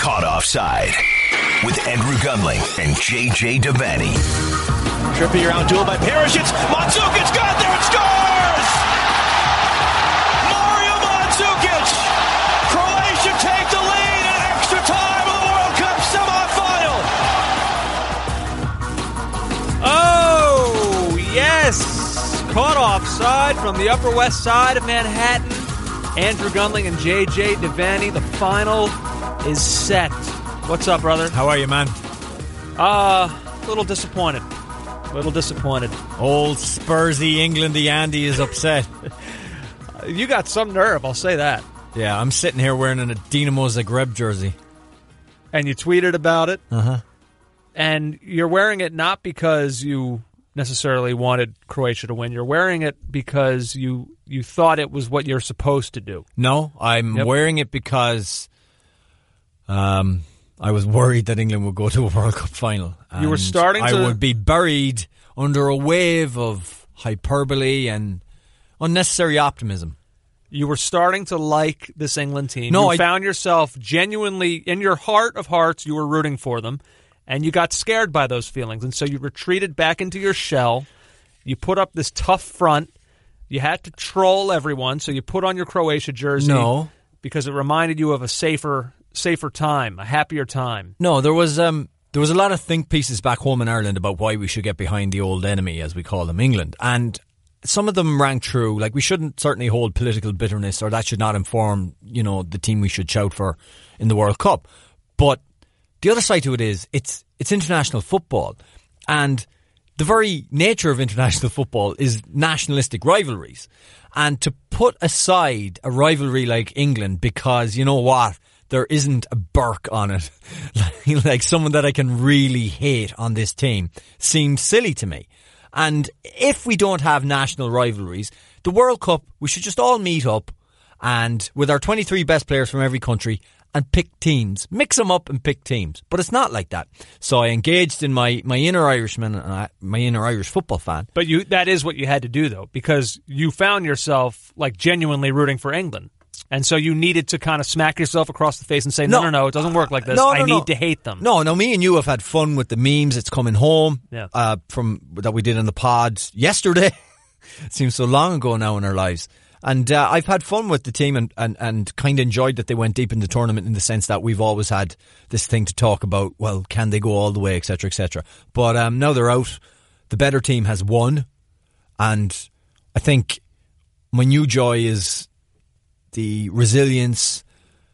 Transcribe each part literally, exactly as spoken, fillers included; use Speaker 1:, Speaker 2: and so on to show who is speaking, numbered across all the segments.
Speaker 1: Caught Offside with Andrew Gunling and J J Devaney.
Speaker 2: Trippy around duel by Perisic. Mandzukic got there and scores! Mario Mandzukic! Croatia take the lead in extra time of the World Cup semifinal.
Speaker 3: Oh, yes! Caught Offside from the Upper West Side of Manhattan. Andrew Gunling and J J Devaney. The final is set. What's up, brother?
Speaker 4: How are you, man?
Speaker 3: Uh, a little disappointed. A little disappointed.
Speaker 4: Old Spursy Englandy Andy is upset.
Speaker 3: You got some nerve, I'll say that.
Speaker 4: Yeah, I'm sitting here wearing a Dinamo Zagreb jersey.
Speaker 3: And you tweeted about it.
Speaker 4: Uh-huh.
Speaker 3: And you're wearing it not because you necessarily wanted Croatia to win. You're wearing it because you you thought it was what you're supposed to do.
Speaker 4: No, I'm
Speaker 3: Yep.
Speaker 4: wearing it because um, I was worried that England would go to a World Cup final.
Speaker 3: You were
Speaker 4: And
Speaker 3: starting
Speaker 4: I
Speaker 3: to-
Speaker 4: would be buried under a wave of hyperbole and unnecessary optimism.
Speaker 3: You were starting to like this England team.
Speaker 4: No,
Speaker 3: you
Speaker 4: I-
Speaker 3: found yourself genuinely, in your heart of hearts, you were rooting for them. And you got scared by those feelings. And so you retreated back into your shell. You put up this tough front. You had to troll everyone. So you put on your Croatia jersey.
Speaker 4: No.
Speaker 3: Because it reminded you of a safer safer time, a happier time.
Speaker 4: No, there was um, there was a lot of think pieces back home in Ireland about why we should get behind the old enemy, as we call them, England. And some of them rang true. Like, we shouldn't certainly hold political bitterness, or that should not inform, you know, the team we should shout for in the World Cup. But the other side to it is it's it's international football, and the very nature of international football is nationalistic rivalries. And to put aside a rivalry like England because, you know what, there isn't a Burke on it, like someone that I can really hate on this team, seems silly to me. And if we don't have national rivalries, the World Cup, we should just all meet up and with our twenty-three best players from every country and pick teams. Mix them up and pick teams. But it's not like that. So I engaged in my, my inner Irishman, uh, my inner Irish football fan.
Speaker 3: But you that is what you had to do, though, because you found yourself like genuinely rooting for England. And so you needed to kind of smack yourself across the face and say, no, no, no, no it doesn't work like this.
Speaker 4: No, no,
Speaker 3: I
Speaker 4: no.
Speaker 3: need to hate them.
Speaker 4: No, no, me and you have had fun with the memes. It's coming home
Speaker 3: Yeah.
Speaker 4: uh, from that we did in the pod yesterday. It seems so long ago now in our lives. And uh, I've had fun with the team and, and, and kind of enjoyed that they went deep in the tournament in the sense that we've always had this thing to talk about, well, can they go all the way, et cetera, et cetera. But um, now they're out. The better team has won. And I think my new joy is the resilience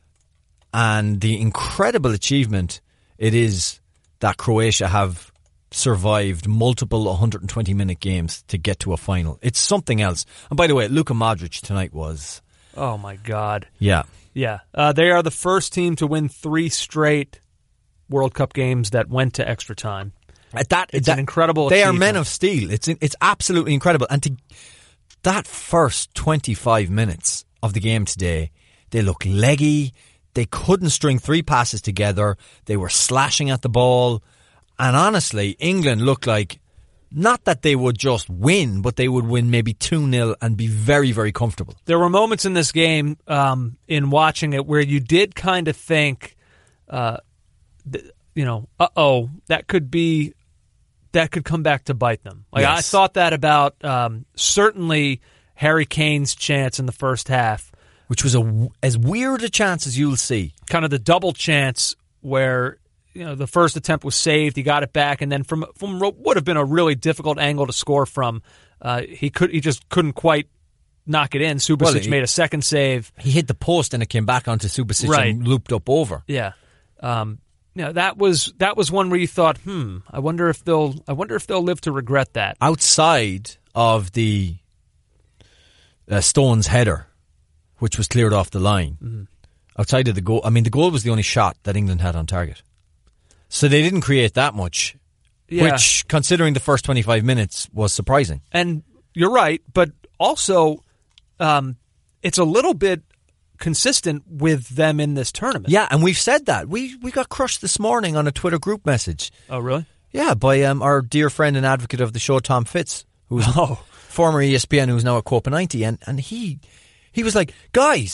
Speaker 4: and the incredible achievement it is that Croatia have survived multiple one hundred twenty minute games to get to a final. It's something else. And by the way, Luka Modric tonight was...
Speaker 3: Oh, my God.
Speaker 4: Yeah.
Speaker 3: Yeah. Uh, they are the first team to win three straight World Cup games that went to extra time.
Speaker 4: At that,
Speaker 3: It's
Speaker 4: that,
Speaker 3: an incredible
Speaker 4: They are
Speaker 3: achievement.
Speaker 4: men of steel. It's it's absolutely incredible. And to that first twenty-five minutes of the game today, they look leggy. They couldn't string three passes together. They were slashing at the ball. And honestly, England looked like, not that they would just win, but they would win maybe two nil and be very, very comfortable.
Speaker 3: There were moments in this game, um, in watching it, where you did kind of think, uh, th- you know, uh-oh, that could be, that could come back to bite them. Like I
Speaker 4: Yes.
Speaker 3: thought that about um, certainly Harry Kane's chance in the first half.
Speaker 4: Which was a, as weird a chance as you'll see.
Speaker 3: Kind of the double chance where, you know, the first attempt was saved, he got it back, and then from from what would have been a really difficult angle to score from, uh, he could he just couldn't quite knock it in. Subasic
Speaker 4: Well, he-
Speaker 3: made a second save.
Speaker 4: He hit the post and it came back onto Subasic
Speaker 3: Right.
Speaker 4: and looped up over.
Speaker 3: Yeah, um, you know, that was that was one where you thought, hmm, I wonder if they'll I wonder if they'll live to regret that.
Speaker 4: Outside of the uh, Stones header, which was cleared off the line,
Speaker 3: Mm-hmm.
Speaker 4: outside of the goal, I mean, the goal was the only shot that England had on target. So they didn't create that much,
Speaker 3: Yeah.
Speaker 4: which, considering the first twenty-five minutes, was surprising.
Speaker 3: And you're right, but also um, it's a little bit consistent with them in this tournament.
Speaker 4: Yeah, and we've said that. We we got crushed this morning on a Twitter group message.
Speaker 3: Oh, really?
Speaker 4: Yeah, by um, our dear friend and advocate of the show, Tom Fitz, who's
Speaker 3: Oh.
Speaker 4: former E S P N, who's now at Copa ninety, and, and he he was like, guys,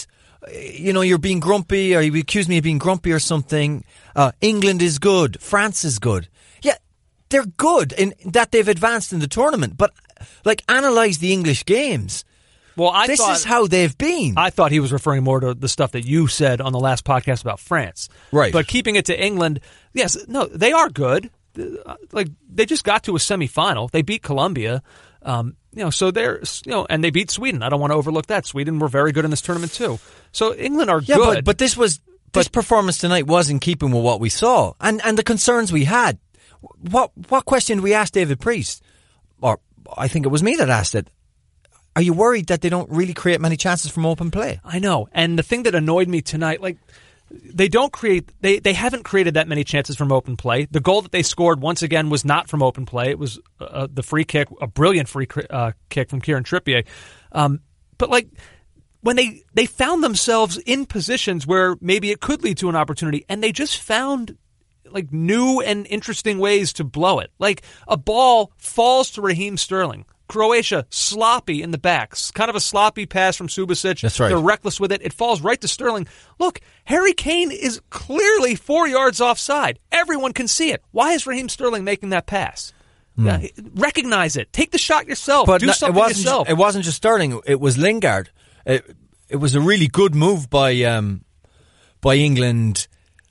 Speaker 4: you know, you're being grumpy, or you accuse me of being grumpy or something. Uh, England is good. France is good. Yeah, they're good in that they've advanced in the tournament. But, like, analyse the English games.
Speaker 3: Well, I
Speaker 4: this
Speaker 3: thought,
Speaker 4: is how they've been.
Speaker 3: I thought he was referring more to the stuff that you said on the last podcast about France.
Speaker 4: Right.
Speaker 3: But keeping it to England, yes, no, they are good. Like, they just got to a semifinal. They beat Colombia. Um, you know, so they're, you know, and they beat Sweden. I don't want to overlook that. Sweden were very good in this tournament too. So England are
Speaker 4: yeah,
Speaker 3: good.
Speaker 4: But, but this was this
Speaker 3: but,
Speaker 4: performance tonight was in keeping with what we saw and and the concerns we had. What what question did we ask David Priest? Or I think it was me that asked it. Are you worried that they don't really create many chances from open play?
Speaker 3: I know. And the thing that annoyed me tonight, like, they don't create, they, they haven't created that many chances from open play. The goal that they scored, once again, was not from open play. It was uh, the free kick, a brilliant free uh, kick from Kieran Trippier. Um, but, like, when they, they found themselves in positions where maybe it could lead to an opportunity, and they just found, like, new and interesting ways to blow it. Like, a ball falls to Raheem Sterling. Croatia, sloppy in the backs. Kind of a sloppy pass from Subasic.
Speaker 4: That's right.
Speaker 3: They're reckless with it. It falls right to Sterling. Look, Harry Kane is clearly four yards offside. Everyone can see it. Why is Raheem Sterling making that pass? Mm. Uh, recognize it. Take the shot yourself.
Speaker 4: But
Speaker 3: Do
Speaker 4: no,
Speaker 3: something
Speaker 4: it wasn't
Speaker 3: yourself.
Speaker 4: Just, it wasn't just Sterling. It was Lingard. It, it was a really good move by um, by England.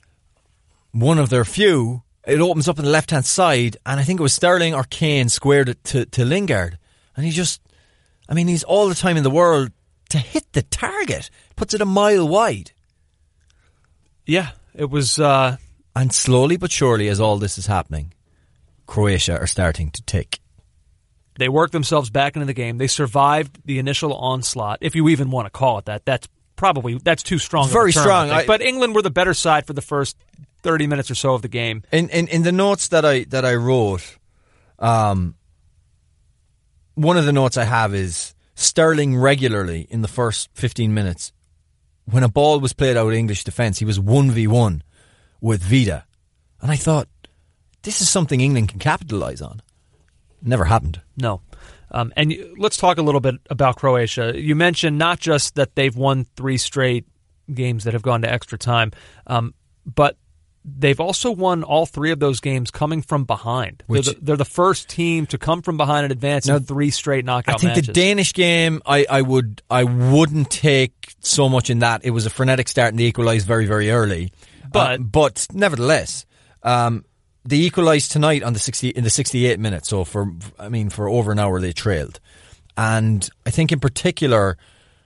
Speaker 4: One of their few. It opens up on the left-hand side, and I think it was Sterling or Kane squared it to, to Lingard. And he just, I mean, he's all the time in the world to hit the target. Puts it a mile wide.
Speaker 3: Yeah, it was... Uh,
Speaker 4: and slowly but surely, as all this is happening, Croatia are starting to tick.
Speaker 3: They worked themselves back into the game. They survived the initial onslaught, if you even want to call it that. That's probably, that's too strong.
Speaker 4: Very
Speaker 3: of a term,
Speaker 4: strong.
Speaker 3: I
Speaker 4: I,
Speaker 3: but England were the better side for the first thirty minutes or so of the game.
Speaker 4: In in, in the notes that I that I wrote, um, one of the notes I have is Sterling regularly in the first fifteen minutes, when a ball was played out of English defence, he was one v one with Vida. And I thought, this is something England can capitalise on. Never happened.
Speaker 3: No. Um, and you, let's talk a little bit about Croatia. You mentioned not just that they've won three straight games that have gone to extra time, um, but they've also won all three of those games coming from behind.
Speaker 4: Which,
Speaker 3: they're, the, they're the first team to come from behind and advance now, in three straight knockout matches.
Speaker 4: I think
Speaker 3: matches.
Speaker 4: the Danish game, I, I would I wouldn't take so much in that. It was a frenetic start and they equalised very, very early.
Speaker 3: But
Speaker 4: uh, but nevertheless, um, they equalised tonight on the sixty in the sixty-eight minutes. So for I mean for over an hour they trailed, and I think in particular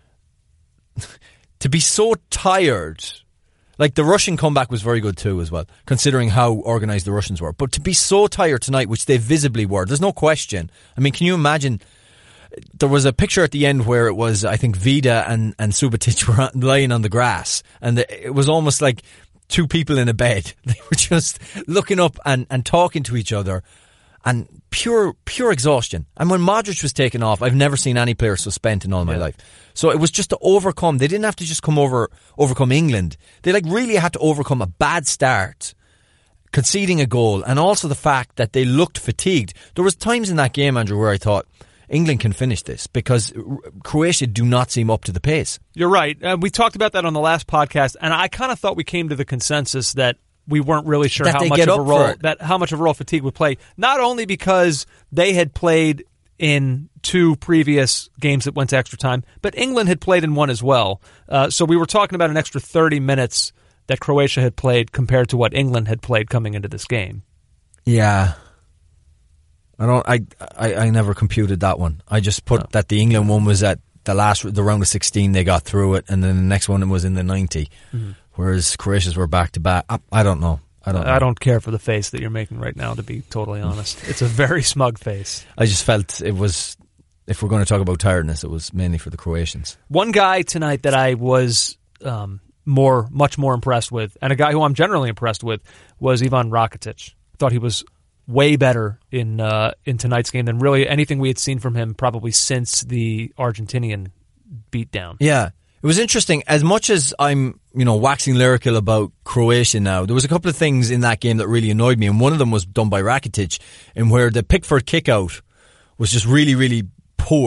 Speaker 4: to be so tired. Like, the Russian comeback was very good too as well, considering how organised the Russians were. But to be so tired tonight, which they visibly were, there's no question. I mean, can you imagine? There was a picture at the end where it was, I think, Vida and, and Subasic were lying on the grass. And the, it was almost like two people in a bed. They were just looking up and, and talking to each other. And pure pure exhaustion. And when Modric was taken off, I've never seen any player so spent in all my yeah. life. So it was just to overcome. They didn't have to just come over overcome England. They like really had to overcome a bad start, conceding a goal, and also the fact that they looked fatigued. There was times in that game, Andrew, where I thought England can finish this because Croatia do not seem up to the pace.
Speaker 3: You're right. Uh, we talked about that on the last podcast, and I kind of thought we came to the consensus that we weren't really sure
Speaker 4: that
Speaker 3: how much of a role that how much of a role fatigue would play. Not only because they had played in two previous games that went to extra time, but England had played in one as well. Uh, so we were talking about an extra thirty minutes that Croatia had played compared to what England had played coming into this game.
Speaker 4: Yeah, I don't. I I, I never computed that one. I just put no. that the England one was at the last the round of sixteen. They got through it, and then the next one was in the ninety. Mm-hmm. Whereas Croatia's were back to back. I, I don't know. I don't. Know.
Speaker 3: I don't care for the face that you're making right now. To be totally honest, it's a very smug face.
Speaker 4: I just felt it was. If we're going to talk about tiredness, it was mainly for the Croatians.
Speaker 3: One guy tonight that I was um, more, much more impressed with, and a guy who I'm generally impressed with, was Ivan Rakitic. I thought he was way better in uh, in tonight's game than really anything we had seen from him probably since the Argentinian beatdown.
Speaker 4: Yeah. It was interesting. As much as I'm, you know, waxing lyrical about Croatia now, there was a couple of things in that game that really annoyed me, and one of them was done by Rakitic, in where the Pickford kick-out was just really, really poor.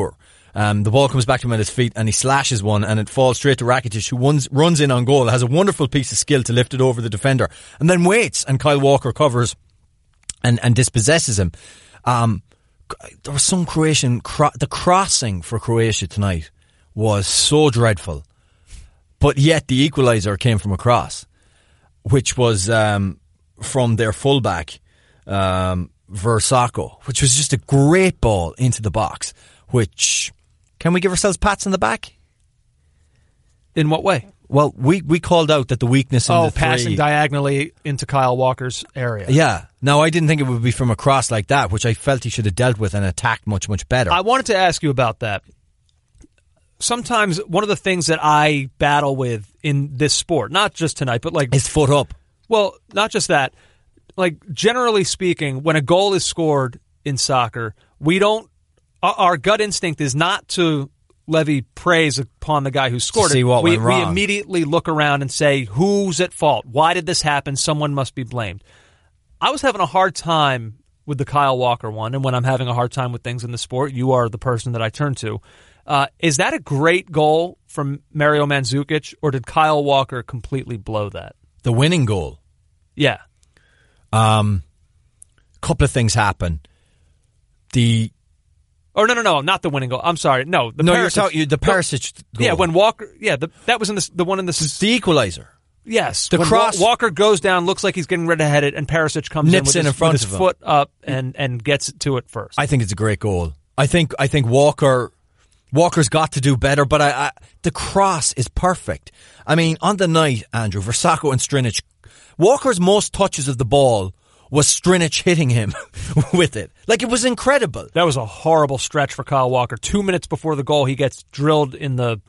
Speaker 4: Um, the ball comes back to him at his feet and he slashes one and it falls straight to Rakitic, who runs, runs in on goal, has a wonderful piece of skill to lift it over the defender and then waits, and Kyle Walker covers and, and dispossesses him. Um, there was some Croatian, cro- the crossing for Croatia tonight was so dreadful, but yet the equaliser came from a cross, which was um, from their fullback, um, Versako, which was just a great ball into the box, which... Can we give ourselves pats on the back?
Speaker 3: In what way?
Speaker 4: Well, we, we called out that the weakness in
Speaker 3: oh,
Speaker 4: the three...
Speaker 3: passing diagonally into Kyle Walker's area.
Speaker 4: Yeah. Now, I didn't think it would be from a cross like that, which I felt he should have dealt with and attacked much, much better.
Speaker 3: I wanted to ask you about that. Sometimes one of the things that I battle with in this sport, not just tonight, but like...
Speaker 4: His foot up.
Speaker 3: Well, not just that. Like, generally speaking, when a goal is scored in soccer, we don't... Our gut instinct is not to levy praise upon the guy who scored
Speaker 4: to see
Speaker 3: it.
Speaker 4: What
Speaker 3: we,
Speaker 4: went wrong.
Speaker 3: we immediately look around and say, who's at fault? Why did this happen? Someone must be blamed. I was having a hard time with the Kyle Walker one, and when I'm having a hard time with things in the sport, you are the person that I turn to. Uh, is that a great goal from Mario Mandzukic, or did Kyle Walker completely blow that?
Speaker 4: The winning goal.
Speaker 3: Yeah.
Speaker 4: Um, couple of things happen. The...
Speaker 3: Or no, no, no, not the winning goal. I'm sorry. No, the
Speaker 4: no,
Speaker 3: Perisic,
Speaker 4: you're talking the Perisic goal.
Speaker 3: Yeah, when Walker, yeah, the, that was in the the one in the
Speaker 4: the equaliser.
Speaker 3: Yes,
Speaker 4: the
Speaker 3: when
Speaker 4: cross.
Speaker 3: Wa- Walker goes down, looks like he's getting ready to head it, and Perisic comes
Speaker 4: nips
Speaker 3: in, with
Speaker 4: in,
Speaker 3: his,
Speaker 4: in front
Speaker 3: with
Speaker 4: of
Speaker 3: his
Speaker 4: him.
Speaker 3: foot up and and gets to it first.
Speaker 4: I think it's a great goal. I think I think Walker Walker's got to do better, but I, I the cross is perfect. I mean, on the night, Andrew, Versako and Strinic, Walker's most touches of the ball was Strinic hitting him with it. Like, it was incredible.
Speaker 3: That was a horrible stretch for Kyle Walker. Two minutes before the goal, he gets drilled in the,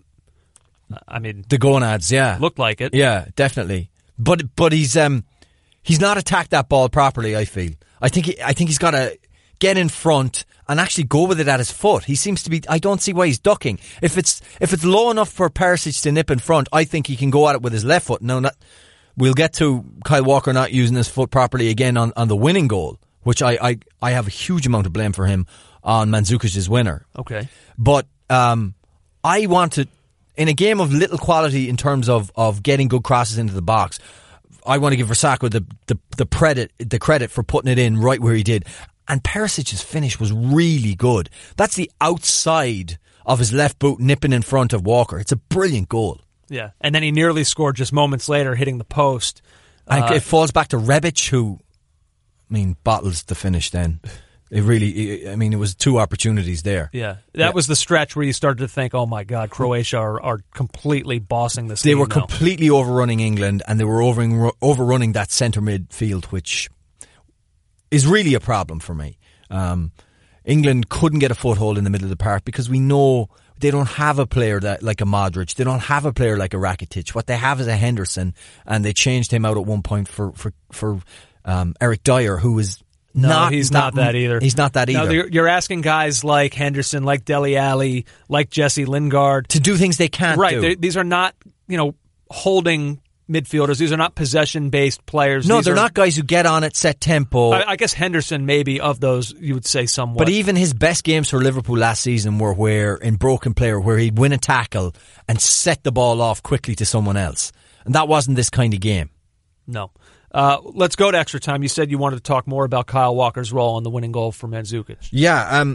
Speaker 3: I mean...
Speaker 4: The gonads, yeah.
Speaker 3: Looked like it.
Speaker 4: Yeah, definitely. But but he's um he's not attacked that ball properly, I feel. I think he, I think he's got to get in front and actually go with it at his foot. He seems to be... I don't see why he's ducking. If it's if it's low enough for Perisic to nip in front, I think he can go at it with his left foot. No, not... We'll get to Kyle Walker not using his foot properly again on, on the winning goal, which I, I, I have a huge amount of blame for him on Mandzukic's winner.
Speaker 3: Okay.
Speaker 4: But um, I want to, in a game of little quality in terms of, of getting good crosses into the box, I want to give Versako the, the, the, credit, the credit for putting it in right where he did. And Perisic's finish was really good. That's the outside of his left boot nipping in front of Walker. It's a brilliant goal.
Speaker 3: Yeah, and then he nearly scored just moments later, hitting the post.
Speaker 4: And
Speaker 3: uh,
Speaker 4: it falls back to Rebic, who, I mean, bottles the finish then. It really, I mean, it was two opportunities there.
Speaker 3: Yeah, that
Speaker 4: yeah.
Speaker 3: was the stretch where you started to think, oh my God, Croatia are, are completely bossing this
Speaker 4: They
Speaker 3: game
Speaker 4: were
Speaker 3: now.
Speaker 4: completely overrunning England, and they were over, overrunning that centre midfield, which is really a problem for me. Um, England couldn't get a foothold in the middle of the park because we know... They don't have a player that like a Modric. They don't have a player like a Rakitic. What they have is a Henderson, and they changed him out at one point for for for um, Eric Dyer, who is
Speaker 3: no,
Speaker 4: not.
Speaker 3: he's not that either.
Speaker 4: He's not that either.
Speaker 3: No, you're asking guys like Henderson, like Dele Alli, like Jesse Lingard
Speaker 4: to do things they can't
Speaker 3: right,
Speaker 4: do.
Speaker 3: These are not, you know, holding midfielders. These are not possession-based players.
Speaker 4: No,
Speaker 3: These
Speaker 4: they're
Speaker 3: are,
Speaker 4: not guys who get on it, set tempo.
Speaker 3: I, I guess Henderson maybe of those, you would say somewhat.
Speaker 4: But even his best games for Liverpool last season were where in broken player, where he'd win a tackle and set the ball off quickly to someone else. And that wasn't this kind of game.
Speaker 3: No. Uh, let's go to extra time. You said you wanted to talk more about Kyle Walker's role on the winning goal for Mandzukic.
Speaker 4: Yeah. Um,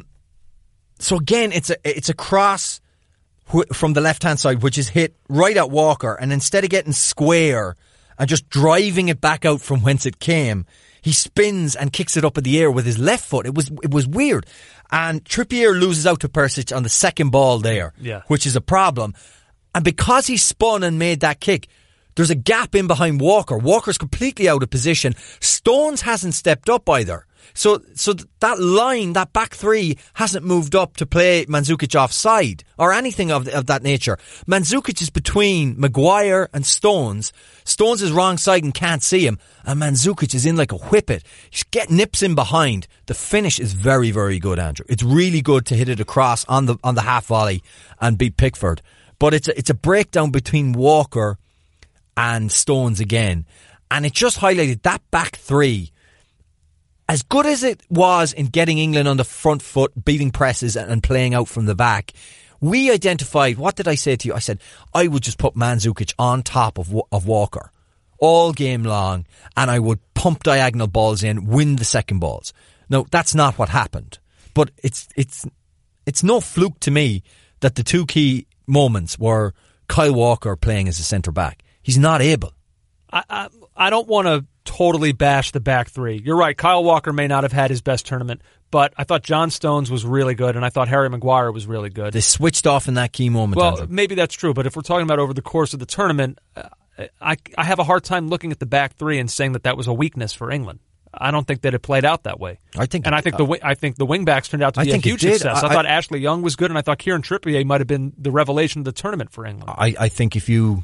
Speaker 4: so again, it's a it's a cross from the left-hand side, which is hit right at Walker, and instead of getting square and just driving it back out from whence it came, he spins and kicks it up in the air with his left foot. It was it was weird. And Trippier loses out to Perisic on the second ball there,
Speaker 3: yeah.
Speaker 4: which is a problem. And because he spun and made that kick, there's a gap in behind Walker. Walker's completely out of position. Stones hasn't stepped up either. So so that line, that back three, hasn't moved up to play Mandzukic offside or anything of of that nature. Mandzukic is between Maguire and Stones. Stones is wrong side and can't see him. And Mandzukic is in like a whippet. He's get nips in behind. The finish is very, very good, Andrew. It's really good to hit it across on the on the half volley and beat Pickford. But it's a, it's a breakdown between Walker and Stones again. And it just highlighted that back three. as good as it was in getting England on the front foot, beating presses and, and playing out from the back, we identified, what did I say to you? I said, I would just put Mandzukic on top of of Walker all game long, and I would pump diagonal balls in, win the second balls. No, that's not what happened. But it's it's it's no fluke to me that the two key moments were Kyle Walker playing as a centre-back. He's not able.
Speaker 3: I, I, I don't want to totally bash the back three. You're right, Kyle Walker may not have had his best tournament, but I thought John Stones was really good, and I thought Harry Maguire was really good.
Speaker 4: They switched off in that key moment.
Speaker 3: Well,
Speaker 4: Andrew.
Speaker 3: Maybe that's true, but if we're talking about over the course of the tournament, uh, I, I have a hard time looking at the back three and saying that that was a weakness for England. I don't think that it played out that way.
Speaker 4: I think,
Speaker 3: and I think
Speaker 4: uh,
Speaker 3: the wi- I think the wingbacks turned out to be
Speaker 4: I
Speaker 3: a
Speaker 4: think
Speaker 3: huge
Speaker 4: it did.
Speaker 3: success. I,
Speaker 4: I,
Speaker 3: I thought
Speaker 4: I,
Speaker 3: Ashley Young was good, and I thought Kieran Trippier might have been the revelation of the tournament for England.
Speaker 4: I, I think if you,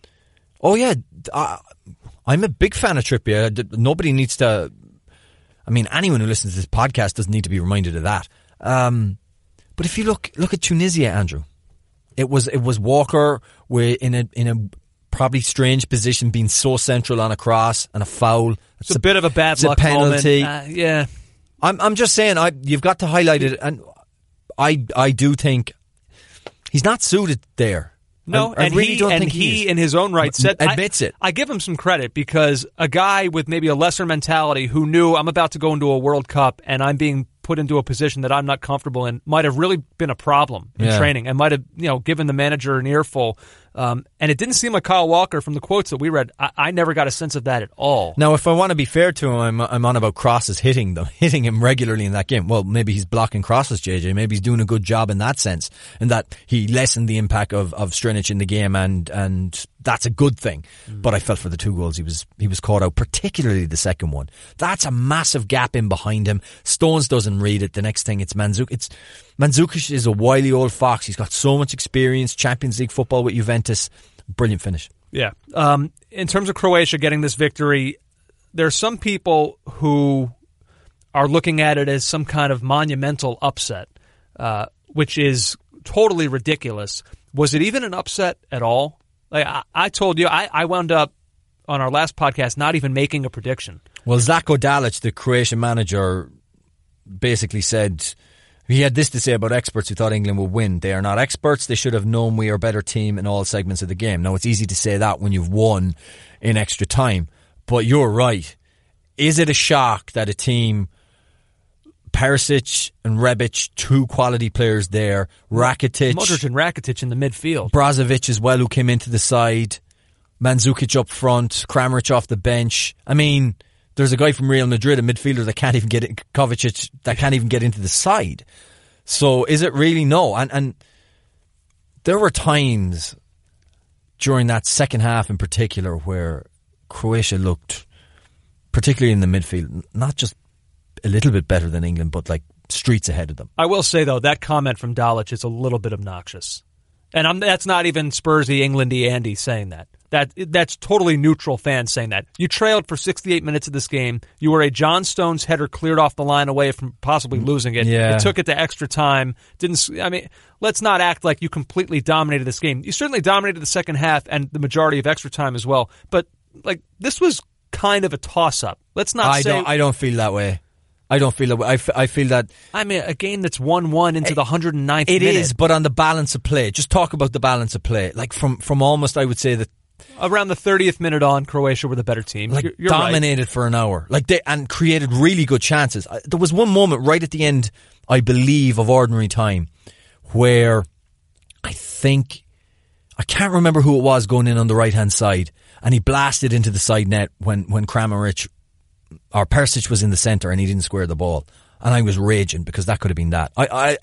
Speaker 4: oh yeah, uh, I'm a big fan of Trippier. Nobody needs to. I mean, anyone who listens to this podcast doesn't need to be reminded of that. Um, but if you look look at Tunisia, Andrew, it was it was Walker in a in a probably strange position, being so central on a cross and a foul.
Speaker 3: It's, it's a, a bit of a bad
Speaker 4: it's
Speaker 3: luck
Speaker 4: a penalty.
Speaker 3: moment. Uh, yeah,
Speaker 4: I'm I'm just saying, I you've got to highlight it, and I I do think he's not suited there.
Speaker 3: No,
Speaker 4: I, I
Speaker 3: and
Speaker 4: really
Speaker 3: he
Speaker 4: don't
Speaker 3: and
Speaker 4: think
Speaker 3: he,
Speaker 4: he
Speaker 3: in his own right, said
Speaker 4: admits
Speaker 3: I,
Speaker 4: it.
Speaker 3: I give him some credit, because a guy with maybe a lesser mentality who knew I'm about to go into a World Cup and I'm being put into a position that I'm not comfortable in might have really been a problem in
Speaker 4: yeah.
Speaker 3: training, and might have, you know, given the manager an earful. Um, and it didn't seem like Kyle Walker, from the quotes that we read, I, I never got a sense of that at all.
Speaker 4: Now, if I want to be fair to him, I'm, I'm on about crosses hitting them, hitting him regularly in that game. Well, maybe he's blocking crosses, J J. Maybe he's doing a good job in that sense, and that he lessened the impact of, of Strinic in the game, and and that's a good thing. Mm. But I felt for the two goals he was he was caught out, particularly the second one. That's a massive gap in behind him. Stones doesn't read it. The next thing, it's Mandzukic. It's Mandzukic is a wily old fox. He's got so much experience, Champions League football with Juventus. Brilliant finish.
Speaker 3: Yeah. Um, in terms of Croatia getting this victory, there are some people who are looking at it as some kind of monumental upset, uh, which is totally ridiculous. Was it even an upset at all? Like I, I told you, I, I wound up on our last podcast not even making a prediction.
Speaker 4: Well, Zlatko Dalic, the Croatian manager, basically said he had this to say about experts who thought England would win. They are not experts. They should have known we are a better team in all segments of the game. Now, it's easy to say that when you've won in extra time, but you're right. Is it a shock that a team, Perisic and Rebic, two quality players there, Rakitic,
Speaker 3: Modric and Rakitic in the midfield,
Speaker 4: Brozovic as well, who came into the side, Mandzukic up front, Kramaric off the bench. I mean, there's a guy from Real Madrid, a midfielder that can't even get in, Kovacic, that can't even get into the side. So is it really? No. And and there were times during that second half in particular where Croatia looked, particularly in the midfield, not just a little bit better than England, but like streets ahead of them.
Speaker 3: I will say, though, that comment from Dalic is a little bit obnoxious. And I'm, that's not even Spursy, Englandy Andy saying that. That That's totally neutral fans saying that. You trailed for sixty-eight minutes of this game. You were a John Stones header cleared off the line away from possibly losing it.
Speaker 4: Yeah.
Speaker 3: It took it to extra time. Didn't I mean, let's not act like you completely dominated this game. You certainly dominated the second half and the majority of extra time as well. But like this was kind of a toss-up. Let's not
Speaker 4: I
Speaker 3: say...
Speaker 4: Don't, I don't feel that way. I don't feel that way. I, f- I feel that...
Speaker 3: I mean, a game that's one one into
Speaker 4: it,
Speaker 3: the one hundred ninth
Speaker 4: it
Speaker 3: minute.
Speaker 4: It is, but on the balance of play. Just talk about the balance of play. Like from, from almost, I would say that...
Speaker 3: Around the thirtieth minute on, Croatia were the better team.
Speaker 4: Like
Speaker 3: you're, you're
Speaker 4: dominated
Speaker 3: right.
Speaker 4: for an hour. Like they and created really good chances. There was one moment right at the end, I believe, of ordinary time where I think... I can't remember who it was going in on the right-hand side, and he blasted into the side net when, when Kramaric or Perisic was in the centre and he didn't square the ball. And I was raging because that could have been that. I I,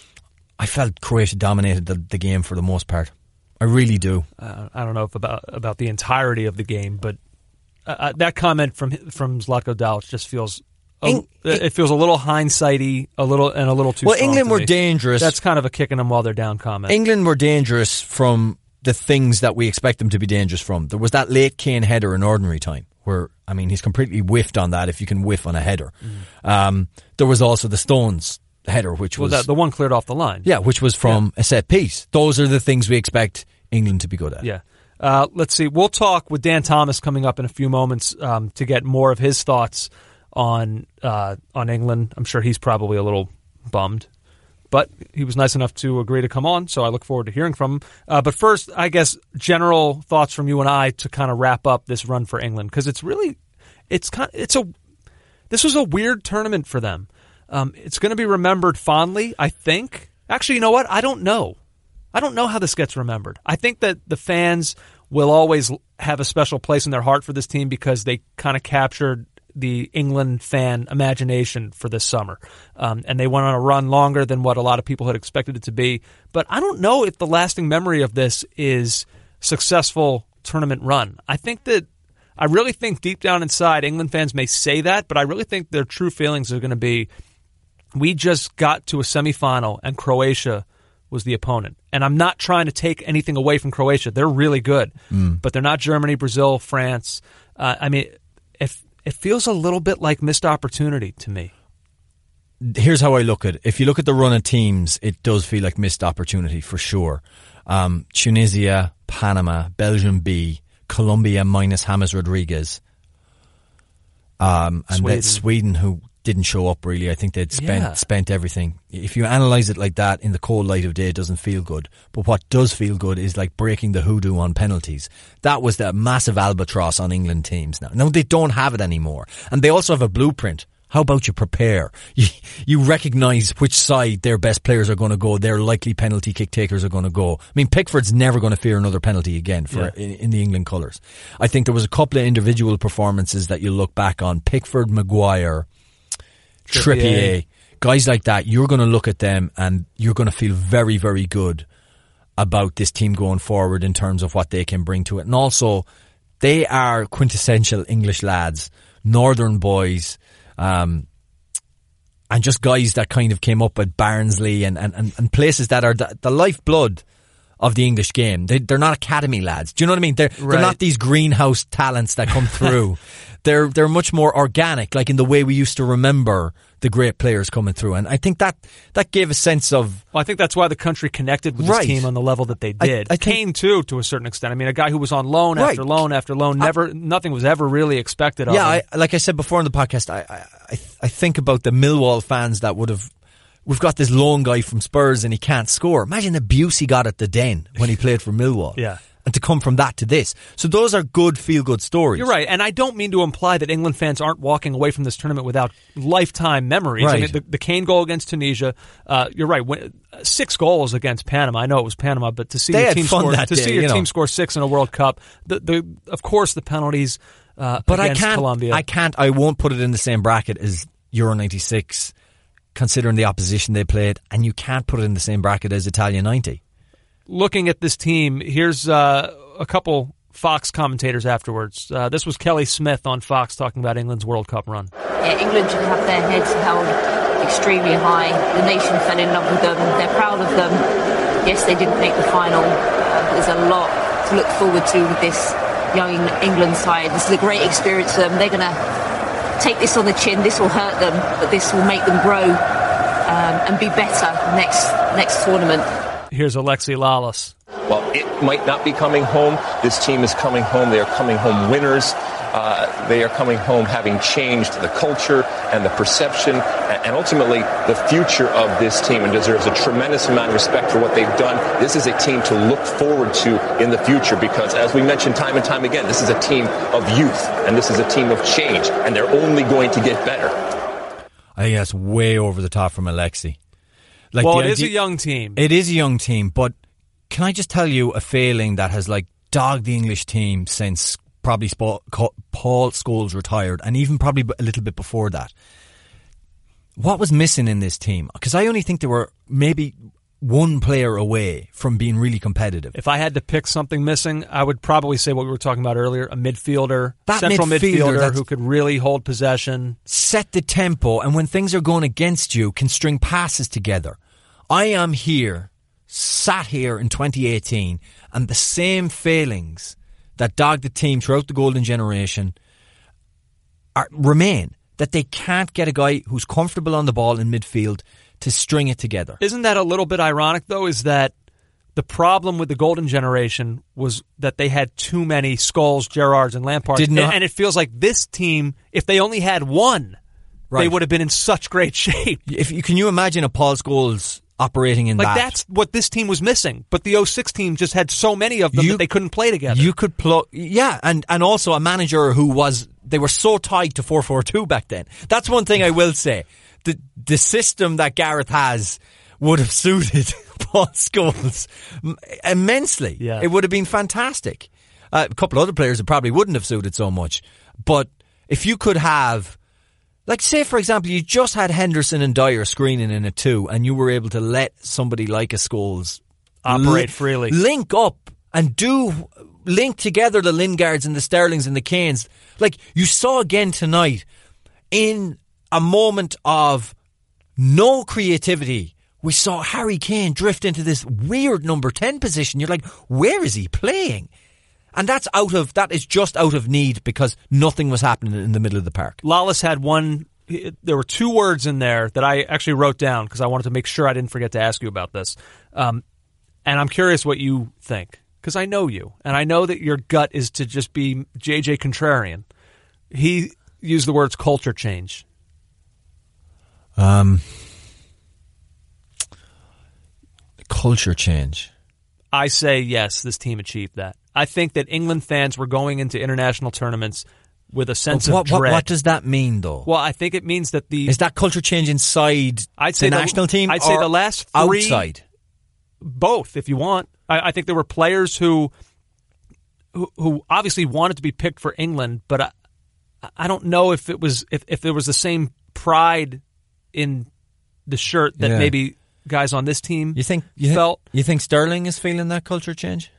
Speaker 4: I felt Croatia dominated the, the game for the most part. I really do.
Speaker 3: Uh, I don't know if about about the entirety of the game, but uh, that comment from from Zlatko Dalic just feels a,
Speaker 4: In,
Speaker 3: it feels a little hindsighty, a little and a little too.
Speaker 4: Well,
Speaker 3: strong
Speaker 4: England
Speaker 3: to
Speaker 4: were
Speaker 3: me.
Speaker 4: dangerous.
Speaker 3: That's kind of a kicking them while they're down comment.
Speaker 4: England were dangerous from the things that we expect them to be dangerous from. There was that late Kane header in ordinary time where, I mean, he's completely whiffed on that if you can whiff on a header. Mm. Um, there was also the Stones header, which
Speaker 3: well,
Speaker 4: was...
Speaker 3: That, the one cleared off the line.
Speaker 4: Yeah, which was from yeah. a set piece. Those are the things we expect England to be good at.
Speaker 3: Yeah. Uh, let's see. We'll talk with Dan Thomas coming up in a few moments um, to get more of his thoughts on uh, on England. I'm sure he's probably a little bummed. But he was nice enough to agree to come on, so I look forward to hearing from him. Uh, but first, I guess, general thoughts from you and I to kind of wrap up this run for England, because it's really, it's kind, it's a, this was a weird tournament for them. Um, it's going to be remembered fondly, I think. Actually, you know what? I don't know. I don't know how this gets remembered. I think that the fans will always have a special place in their heart for this team because they kind of captured the England fan imagination for this summer. Um, and they went on a run longer than what a lot of people had expected it to be. But I don't know if the lasting memory of this is successful tournament run. I think that, I really think deep down inside, England fans may say that, but I really think their true feelings are going to be, we just got to a semifinal and Croatia was the opponent. And I'm not trying to take anything away from Croatia. They're really good. Mm. But they're not Germany, Brazil, France. Uh, I mean, if it feels a little bit like missed opportunity to me.
Speaker 4: Here's how I look at it. If you look at the run of teams, it does feel like missed opportunity for sure. Um, Tunisia, Panama, Belgium B, Colombia minus James Rodriguez, um, and
Speaker 3: Sweden.
Speaker 4: then Sweden, who didn't show up really. I think they'd spent
Speaker 3: Yeah.
Speaker 4: spent everything. If you analyse it like that in the cold light of day, it doesn't feel good. But what does feel good is like breaking the hoodoo on penalties. That was the massive albatross on England teams now. Now they don't have it anymore. And they also have a blueprint. How about you prepare? You, you recognise which side their best players are going to go, their likely penalty kick takers are going to go. I mean, Pickford's never going to fear another penalty again for
Speaker 3: yeah.
Speaker 4: in, in the England colours. I think there was a couple of individual performances that you look back on. Pickford, Maguire, Trippier. Trippier, guys like that, you're going to look at them and you're going to feel very, very good about this team going forward in terms of what they can bring to it. And also, they are quintessential English lads, northern boys, um, and just guys that kind of came up at Barnsley and, and, and, and places that are the, the lifeblood of the English game. They, they're not academy lads. Do you know what I mean? They're,
Speaker 3: right.
Speaker 4: they're not these greenhouse talents that come through. They're they're much more organic, like in the way we used to remember the great players coming through. And I think that, that gave a sense of...
Speaker 3: Well, I think that's why the country connected with
Speaker 4: right.
Speaker 3: this team on the level that they did.
Speaker 4: I, I think,
Speaker 3: Kane, too, to a certain extent. I mean, a guy who was on loan
Speaker 4: right.
Speaker 3: after loan after loan, never, I, nothing was ever really expected of
Speaker 4: yeah,
Speaker 3: him.
Speaker 4: Yeah, like I said before in the podcast, I, I, I, I think about the Millwall fans that would have... We've got this lone guy from Spurs and he can't score. Imagine the abuse he got at the Den when he played for Millwall.
Speaker 3: Yeah.
Speaker 4: And to come from that to this. So those are good, feel-good stories.
Speaker 3: You're right. And I don't mean to imply that England fans aren't walking away from this tournament without lifetime memories.
Speaker 4: Right.
Speaker 3: I mean, the, the Kane goal against Tunisia, uh, you're right. When, uh, six goals against Panama. I know it was Panama, but to see
Speaker 4: they
Speaker 3: your
Speaker 4: had
Speaker 3: team
Speaker 4: fun
Speaker 3: score
Speaker 4: that
Speaker 3: to
Speaker 4: day,
Speaker 3: see your
Speaker 4: you know.
Speaker 3: team score six in a World Cup, the, the of course the penalties uh,
Speaker 4: but
Speaker 3: against
Speaker 4: I can't,
Speaker 3: Colombia.
Speaker 4: I can't, I won't put it in the same bracket as Euro ninety-six, considering the opposition they played, and you can't put it in the same bracket as Italia ninety.
Speaker 3: Looking at this team, here's uh, a couple Fox commentators afterwards. Uh, this was Kelly Smith on Fox talking about England's World Cup run.
Speaker 5: Yeah, England should have their heads held extremely high. The nation fell in love with them. They're proud of them. Yes, they didn't make the final. Uh, there's a lot to look forward to with this young England side. This is a great experience for them. They're going to take this on the chin. This will hurt them, but this will make them grow um, and be better next next tournament.
Speaker 3: Here's Alexi Lalas.
Speaker 6: Well, it might not be coming home. This team is coming home. They are coming home winners. Uh, they are coming home having changed the culture and the perception and ultimately the future of this team, and deserves a tremendous amount of respect for what they've done. This is a team to look forward to in the future because, as we mentioned time and time again, this is a team of youth and this is a team of change, and they're only going to get better.
Speaker 4: I think that's way over the top from Alexi. Like
Speaker 3: well,
Speaker 4: the
Speaker 3: it
Speaker 4: idea,
Speaker 3: is a young team.
Speaker 4: It is a young team, but can I just tell you a failing that has like dogged the English team since probably Paul Scholes retired, and even probably a little bit before that? What was missing in this team? Because I only think they were maybe one player away from being really competitive.
Speaker 3: If I had to pick something missing, I would probably say what we were talking about earlier, a midfielder,
Speaker 4: that
Speaker 3: central
Speaker 4: midfielder,
Speaker 3: midfielder who could really hold possession.
Speaker 4: Set the tempo, and when things are going against you, can string passes together. I am here, sat here in twenty eighteen, and the same failings that dogged the team throughout the golden generation are, remain. That they can't get a guy who's comfortable on the ball in midfield to string it together.
Speaker 3: Isn't that a little bit ironic, though, is that the problem with the golden generation was that they had too many Scholes, Gerrards, and Lampards.
Speaker 4: Did not,
Speaker 3: and it feels like this team, if they only had one,
Speaker 4: Right.
Speaker 3: they would have been in such great shape.
Speaker 4: If you, can you imagine a Paul Scholes operating in
Speaker 3: Like,
Speaker 4: that?
Speaker 3: that's what this team was missing. But the oh six team just had so many of them
Speaker 4: You-
Speaker 3: that they couldn't play together.
Speaker 4: You could plug, yeah, and, and also a manager who was, they were so tied to four four two back then. That's one thing I will say. The, the system that Gareth has would have suited Paul Scholes immensely.
Speaker 3: Yeah.
Speaker 4: It would have been fantastic. Uh, a couple other players it probably wouldn't have suited so much. But if you could have, like, say, for example, you just had Henderson and Dyer screening in a two, and you were able to let somebody like a Scholes
Speaker 3: Operate
Speaker 4: li-
Speaker 3: freely.
Speaker 4: link up and do link together the Lingards and the Sterlings and the Kanes. Like you saw again tonight, in a moment of no creativity, we saw Harry Kane drift into this weird number ten position. You're like, where is he playing? And that's out of that is just out of need because nothing was happening in the middle of the park.
Speaker 3: Lawless had one. There were two words in there that I actually wrote down because I wanted to make sure I didn't forget to ask you about this. Um, and I'm curious what you think because I know you, and I know that your gut is to just be J J Contrarian. He used the words culture change.
Speaker 4: Um, culture change.
Speaker 3: I say yes, this team achieved that. I think that England fans were going into international tournaments with a sense
Speaker 4: what,
Speaker 3: of dread.
Speaker 4: What, what does that mean, though?
Speaker 3: Well, I think it means that the
Speaker 4: Is that culture change inside
Speaker 3: I'd say
Speaker 4: the
Speaker 3: the-
Speaker 4: national team?
Speaker 3: I'd say
Speaker 4: or
Speaker 3: the last three-
Speaker 4: outside.
Speaker 3: both, if you want. I, I think there were players who, who who obviously wanted to be picked for England, but I, I don't know if it was if, if there was the same pride in the shirt that
Speaker 4: Yeah.
Speaker 3: maybe guys on this team
Speaker 4: You think you
Speaker 3: felt.
Speaker 4: Think, you think Sterling is feeling that culture change?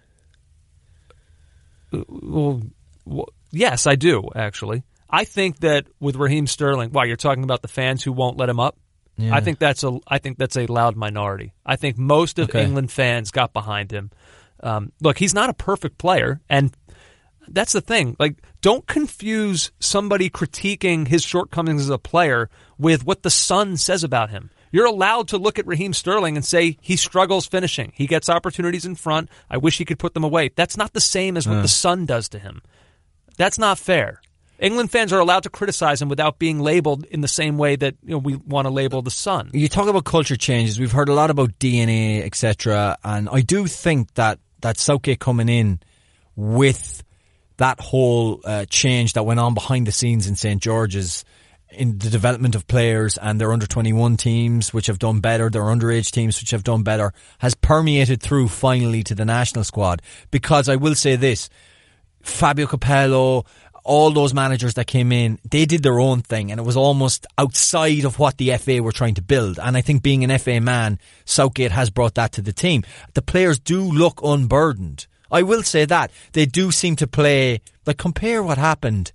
Speaker 3: Well, well, yes, I do, actually. I think that with Raheem Sterling, wow, you're talking about the fans who won't let him up?
Speaker 4: Yeah.
Speaker 3: I think that's a I think that's a loud minority. I think most of
Speaker 4: Okay.
Speaker 3: England fans got behind him. Um, look, he's not a perfect player, and that's the thing. Like, don't confuse somebody critiquing his shortcomings as a player with what the Sun says about him. You're allowed to look at Raheem Sterling and say he struggles finishing. He gets opportunities in front. I wish he could put them away. That's not the same as what
Speaker 4: Uh.
Speaker 3: the Sun does to him. That's not fair. England fans are allowed to criticize him without being labeled in the same way that, you know, we want to label the Sun.
Speaker 4: You talk about culture changes. We've heard a lot about D N A, et cetera. And I do think that that Southgate coming in with that whole uh, change that went on behind the scenes in Saint George's in the development of players and their under twenty-one teams, which have done better, their underage teams, which have done better, has permeated through finally to the national squad. Because I will say this, Fabio Capello, all those managers that came in, they did their own thing, and it was almost outside of what the F A were trying to build. And I think being an F A man, Southgate has brought that to the team. The players do look unburdened. I will say that. They do seem to play, like, compare what happened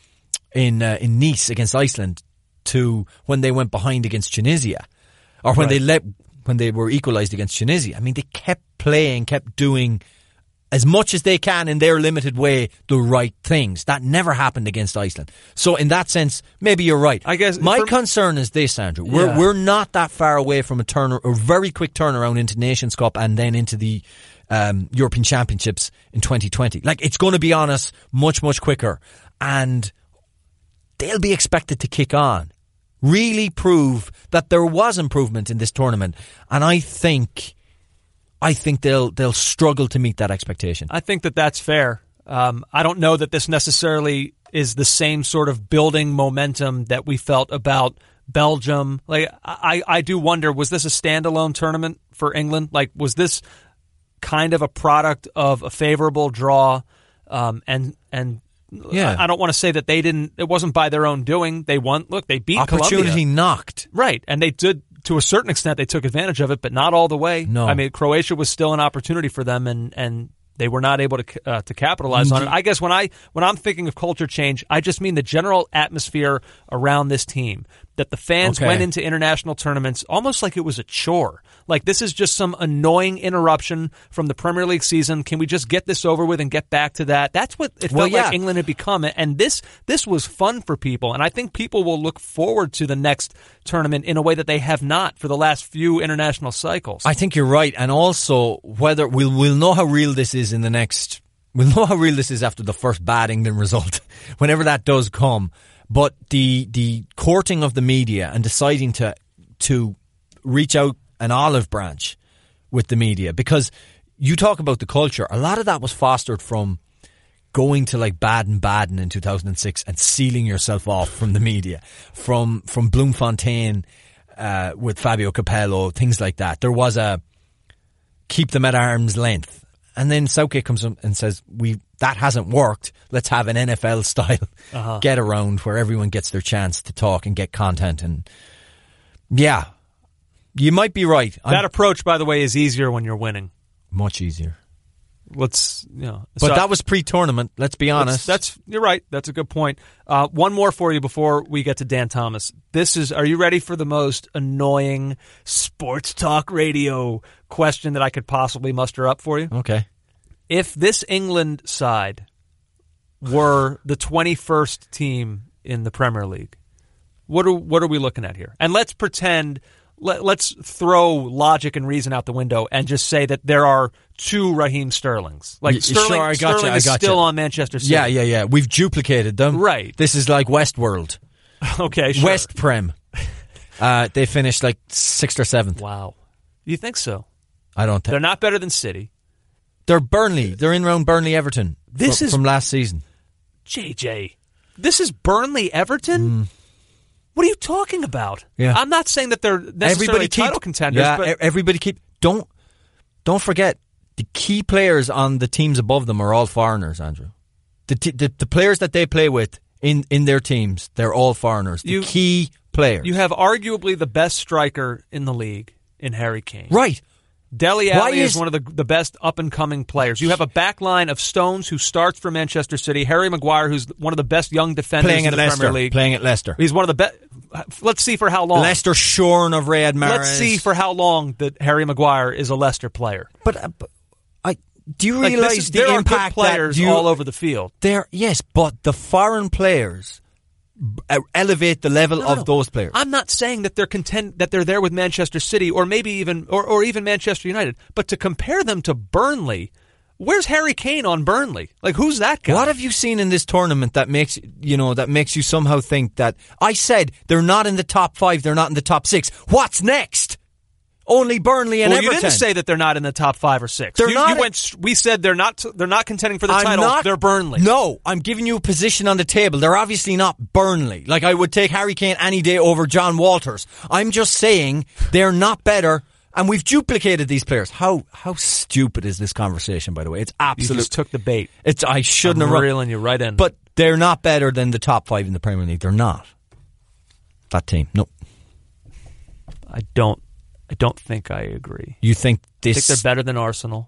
Speaker 4: in uh, in Nice against Iceland to when they went behind against Tunisia, or when
Speaker 3: Right.
Speaker 4: they let when they were equalised against Tunisia. I mean, they kept playing, kept doing as much as they can in their limited way the right things. That never happened against Iceland. So in that sense, maybe you're right.
Speaker 3: I guess
Speaker 4: my
Speaker 3: for-
Speaker 4: concern is this, Andrew. We're
Speaker 3: Yeah.
Speaker 4: we're not that far away from a turn, a very quick turnaround into Nations Cup and then into the um, European Championships in twenty twenty. Like, it's going to be on us much much quicker, and they'll be expected to kick on, really prove that there was improvement in this tournament, and I think. I think they'll they'll struggle to meet that expectation.
Speaker 3: I think that that's fair. Um, I don't know that this necessarily is the same sort of building momentum that we felt about Belgium. Like, I, I do wonder, was this a standalone tournament for England? Like, was this kind of a product of a favorable draw? Um, and and
Speaker 4: Yeah.
Speaker 3: I, I don't want to say that they didn't. It wasn't by their own doing. They won. Look, they beat
Speaker 4: Opportunity
Speaker 3: Colombia.
Speaker 4: knocked.
Speaker 3: Right, and they did, to a certain extent, they took advantage of it, but not all the way.
Speaker 4: No.
Speaker 3: I mean, Croatia was still an opportunity for them, and, and they were not able to uh, to capitalize on it. I guess when I when I'm thinking of culture change, I just mean the general atmosphere around this team. That the fans
Speaker 4: Okay.
Speaker 3: went into international tournaments almost like it was a chore. Like, this is just some annoying interruption from the Premier League season. Can we just get this over with and get back to that? That's what it felt
Speaker 4: Well, yeah.
Speaker 3: like England had become. And this this was fun for people. And I think people will look forward to the next tournament in a way that they have not for the last few international cycles.
Speaker 4: I think you're right, and also whether we'll we'll know how real this is in the next we'll know how real this is after the first bad England result, whenever that does come. But the the courting of the media and deciding to to reach out an olive branch with the media, because you talk about the culture, a lot of that was fostered from going to like Baden-Baden in two thousand six and sealing yourself off from the media, from from Bloemfontein uh, with Fabio Capello, things like that. There was a keep them at arm's length. And then Southgate comes in and says, "We that hasn't worked. Let's have an N F L style uh-huh. get around where everyone gets their chance to talk and get content." And yeah, you might be right.
Speaker 3: That
Speaker 4: I'm,
Speaker 3: approach, by the way, is easier when you're winning.
Speaker 4: Much easier.
Speaker 3: Let's, you know,
Speaker 4: but
Speaker 3: so,
Speaker 4: that was pre-tournament. Let's be honest.
Speaker 3: That's you're right. That's a good point. Uh, one more for you before we get to Dan Thomas. This is. Are you ready for the most annoying sports talk radio question that I could possibly muster up for you?
Speaker 4: Okay.
Speaker 3: If this England side were the twenty-first team in the Premier League, what are what are we looking at here? And let's pretend. Let, let's throw logic and reason out the window and just say that there are two Raheem Sterlings. Like
Speaker 4: y-
Speaker 3: Sterling,
Speaker 4: sure, I got
Speaker 3: Sterling
Speaker 4: you, I
Speaker 3: is
Speaker 4: got
Speaker 3: still
Speaker 4: you.
Speaker 3: on Manchester City.
Speaker 4: Yeah, yeah, yeah. We've duplicated them.
Speaker 3: Right.
Speaker 4: This is like Westworld.
Speaker 3: Okay, sure.
Speaker 4: West Prem. Uh, they finished like sixth or seventh.
Speaker 3: Wow. You think so?
Speaker 4: I don't think.
Speaker 3: They're not better than City.
Speaker 4: They're Burnley. They're in around Burnley Everton.
Speaker 3: This
Speaker 4: from,
Speaker 3: is
Speaker 4: from last season.
Speaker 3: J J, this is Burnley Everton?
Speaker 4: Mm.
Speaker 3: What are you talking about?
Speaker 4: Yeah.
Speaker 3: I'm not saying that they're necessarily
Speaker 4: everybody keep,
Speaker 3: title contenders.
Speaker 4: Yeah,
Speaker 3: but
Speaker 4: everybody keep. Don't don't forget the key players on the teams above them are all foreigners, Andrew. The t- the, the players that they play with in, in their teams, they're all foreigners. The
Speaker 3: you,
Speaker 4: key players.
Speaker 3: You have arguably the best striker in the league in Harry Kane.
Speaker 4: Right.
Speaker 3: Dele
Speaker 4: Why
Speaker 3: Alli is,
Speaker 4: is
Speaker 3: one of the the best up-and-coming players. You have a back line of Stones, who starts for Manchester City, Harry Maguire, who's one of the best young defenders
Speaker 4: playing
Speaker 3: in
Speaker 4: at
Speaker 3: the
Speaker 4: Leicester,
Speaker 3: Premier League.
Speaker 4: Playing at Leicester.
Speaker 3: He's one of the best. Let's see for how long.
Speaker 4: Leicester shorn of Riyad Mahrez.
Speaker 3: Let's see for how long that Harry Maguire is a Leicester player.
Speaker 4: But, uh, but I do you
Speaker 3: like
Speaker 4: realise
Speaker 3: is,
Speaker 4: the
Speaker 3: there
Speaker 4: impact
Speaker 3: are good players
Speaker 4: that you,
Speaker 3: all over the field?
Speaker 4: There, yes, but the foreign players elevate the level
Speaker 3: no,
Speaker 4: of
Speaker 3: no.
Speaker 4: those players.
Speaker 3: I'm not saying that they're content that they're there with Manchester City or maybe even or, or even Manchester United, but to compare them to Burnley, where's Harry Kane on Burnley? Like, who's that guy?
Speaker 4: What have you seen in this tournament that makes you know that makes you somehow think that I said they're not in the top five, they're not in the top six? What's next? Only Burnley and
Speaker 3: well,
Speaker 4: Everton.
Speaker 3: You didn't say that they're not in the top five or six.
Speaker 4: They're
Speaker 3: you,
Speaker 4: not
Speaker 3: you went. We said they're not. They're not contending for the
Speaker 4: I'm
Speaker 3: title.
Speaker 4: Not,
Speaker 3: they're Burnley.
Speaker 4: No, I'm giving you a position on the table. They're obviously not Burnley. Like, I would take Harry Kane any day over John Walters. I'm just saying they're not better, and we've duplicated these players. How how stupid is this conversation? By the way, it's absolute.
Speaker 3: You just took the bait.
Speaker 4: It's I shouldn't
Speaker 3: I'm
Speaker 4: have
Speaker 3: reeling you right in.
Speaker 4: But they're not better than the top five in the Premier League. They're not. That team, no.
Speaker 3: I don't. I don't think I agree.
Speaker 4: You think this?
Speaker 3: I think they're better than Arsenal.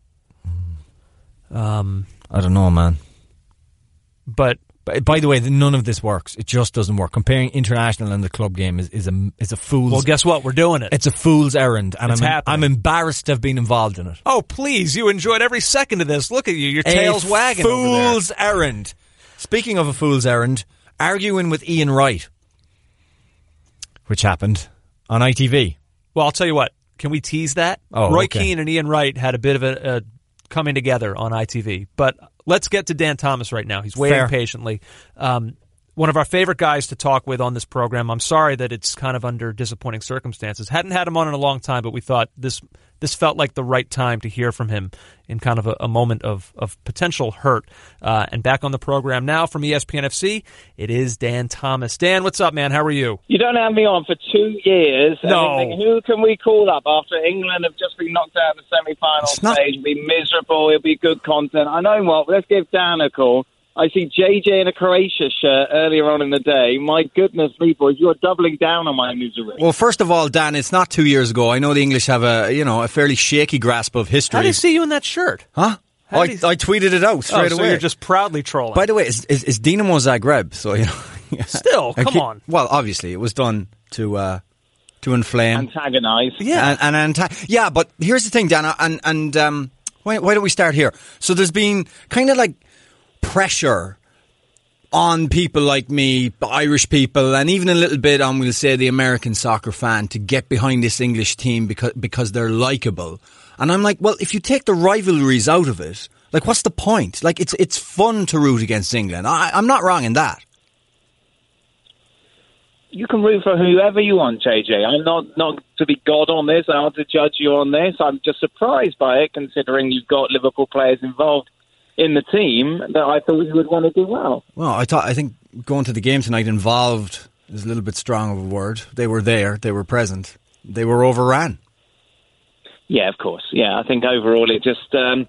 Speaker 3: Um,
Speaker 4: I don't know, man.
Speaker 3: But,
Speaker 4: but by the way, none of this works. It just doesn't work. Comparing international and the club game is, is a is a fool's.
Speaker 3: Well, guess what? We're doing it.
Speaker 4: It's a fool's errand, and
Speaker 3: it's
Speaker 4: I'm
Speaker 3: happening.
Speaker 4: I'm embarrassed to have been involved in it.
Speaker 3: Oh, please! You enjoyed every second of this. Look at you. Your tail's
Speaker 4: a
Speaker 3: wagging.
Speaker 4: Fool's
Speaker 3: over there.
Speaker 4: errand. Speaking of a fool's errand, arguing with Ian Wright, which happened on I T V.
Speaker 3: Well, I'll tell you what. Can we tease that?
Speaker 4: Oh,
Speaker 3: Roy
Speaker 4: okay.
Speaker 3: Keane and Ian Wright had a bit of a, a coming together on I T V. But let's get to Dan Thomas right now. He's waiting
Speaker 4: Fair.
Speaker 3: patiently. Um, one of our favorite guys to talk with on this program. I'm sorry that it's kind of under disappointing circumstances. Hadn't had him on in a long time, but we thought this this felt like the right time to hear from him in kind of a, a moment of, of potential hurt. Uh, and back on the program now from E S P N F C, it is Dan Thomas. Dan, what's up, man? How are you?
Speaker 7: You don't have me on for two years.
Speaker 3: No.
Speaker 7: I mean, who can we call up after England have just been knocked out of the semi-final
Speaker 4: It's not-
Speaker 7: stage? It'll be miserable. It'll be good content. I know what. Let's give Dan a call. I see J J in a Croatia shirt earlier on in the day. My goodness me, boys, you're doubling down on my misery.
Speaker 8: Well, first of all, Dan, it's not two years ago. I know the English have a, you know, a fairly shaky grasp of history.
Speaker 3: How do you see you in that shirt?
Speaker 8: Huh?
Speaker 3: How
Speaker 8: I,
Speaker 3: did he-
Speaker 8: I tweeted it out straight
Speaker 3: oh, so
Speaker 8: away.
Speaker 3: you're just proudly trolling.
Speaker 8: By the way, it's, it's, it's Dinamo Zagreb, so, you know.
Speaker 3: Still,
Speaker 8: I
Speaker 3: come
Speaker 8: keep-
Speaker 3: on.
Speaker 8: Well, obviously, it was done to uh, to inflame.
Speaker 7: Antagonise.
Speaker 3: Yeah.
Speaker 8: And, and anta- yeah, but here's the thing, Dan, and, and um, why, why don't we start here? So there's been kind of like pressure on people like me, Irish people, and even a little bit on, we'll say, the American soccer fan to get behind this English team because because they're likeable. And I'm like, well, if you take the rivalries out of it, Like, what's the point? Like, it's it's fun to root against England. I, I'm not wrong in that.
Speaker 7: You can root for whoever you want, J J. I'm not, not to be God on this. I want to judge you on this. I'm just surprised by it, considering you've got Liverpool players involved in the team that I thought you would want to do well.
Speaker 8: Well, I thought I think going to the game tonight involved is a little bit strong of a word. They were there. They were present. They were overran.
Speaker 7: Yeah, of course. Yeah, I think overall it just... Um,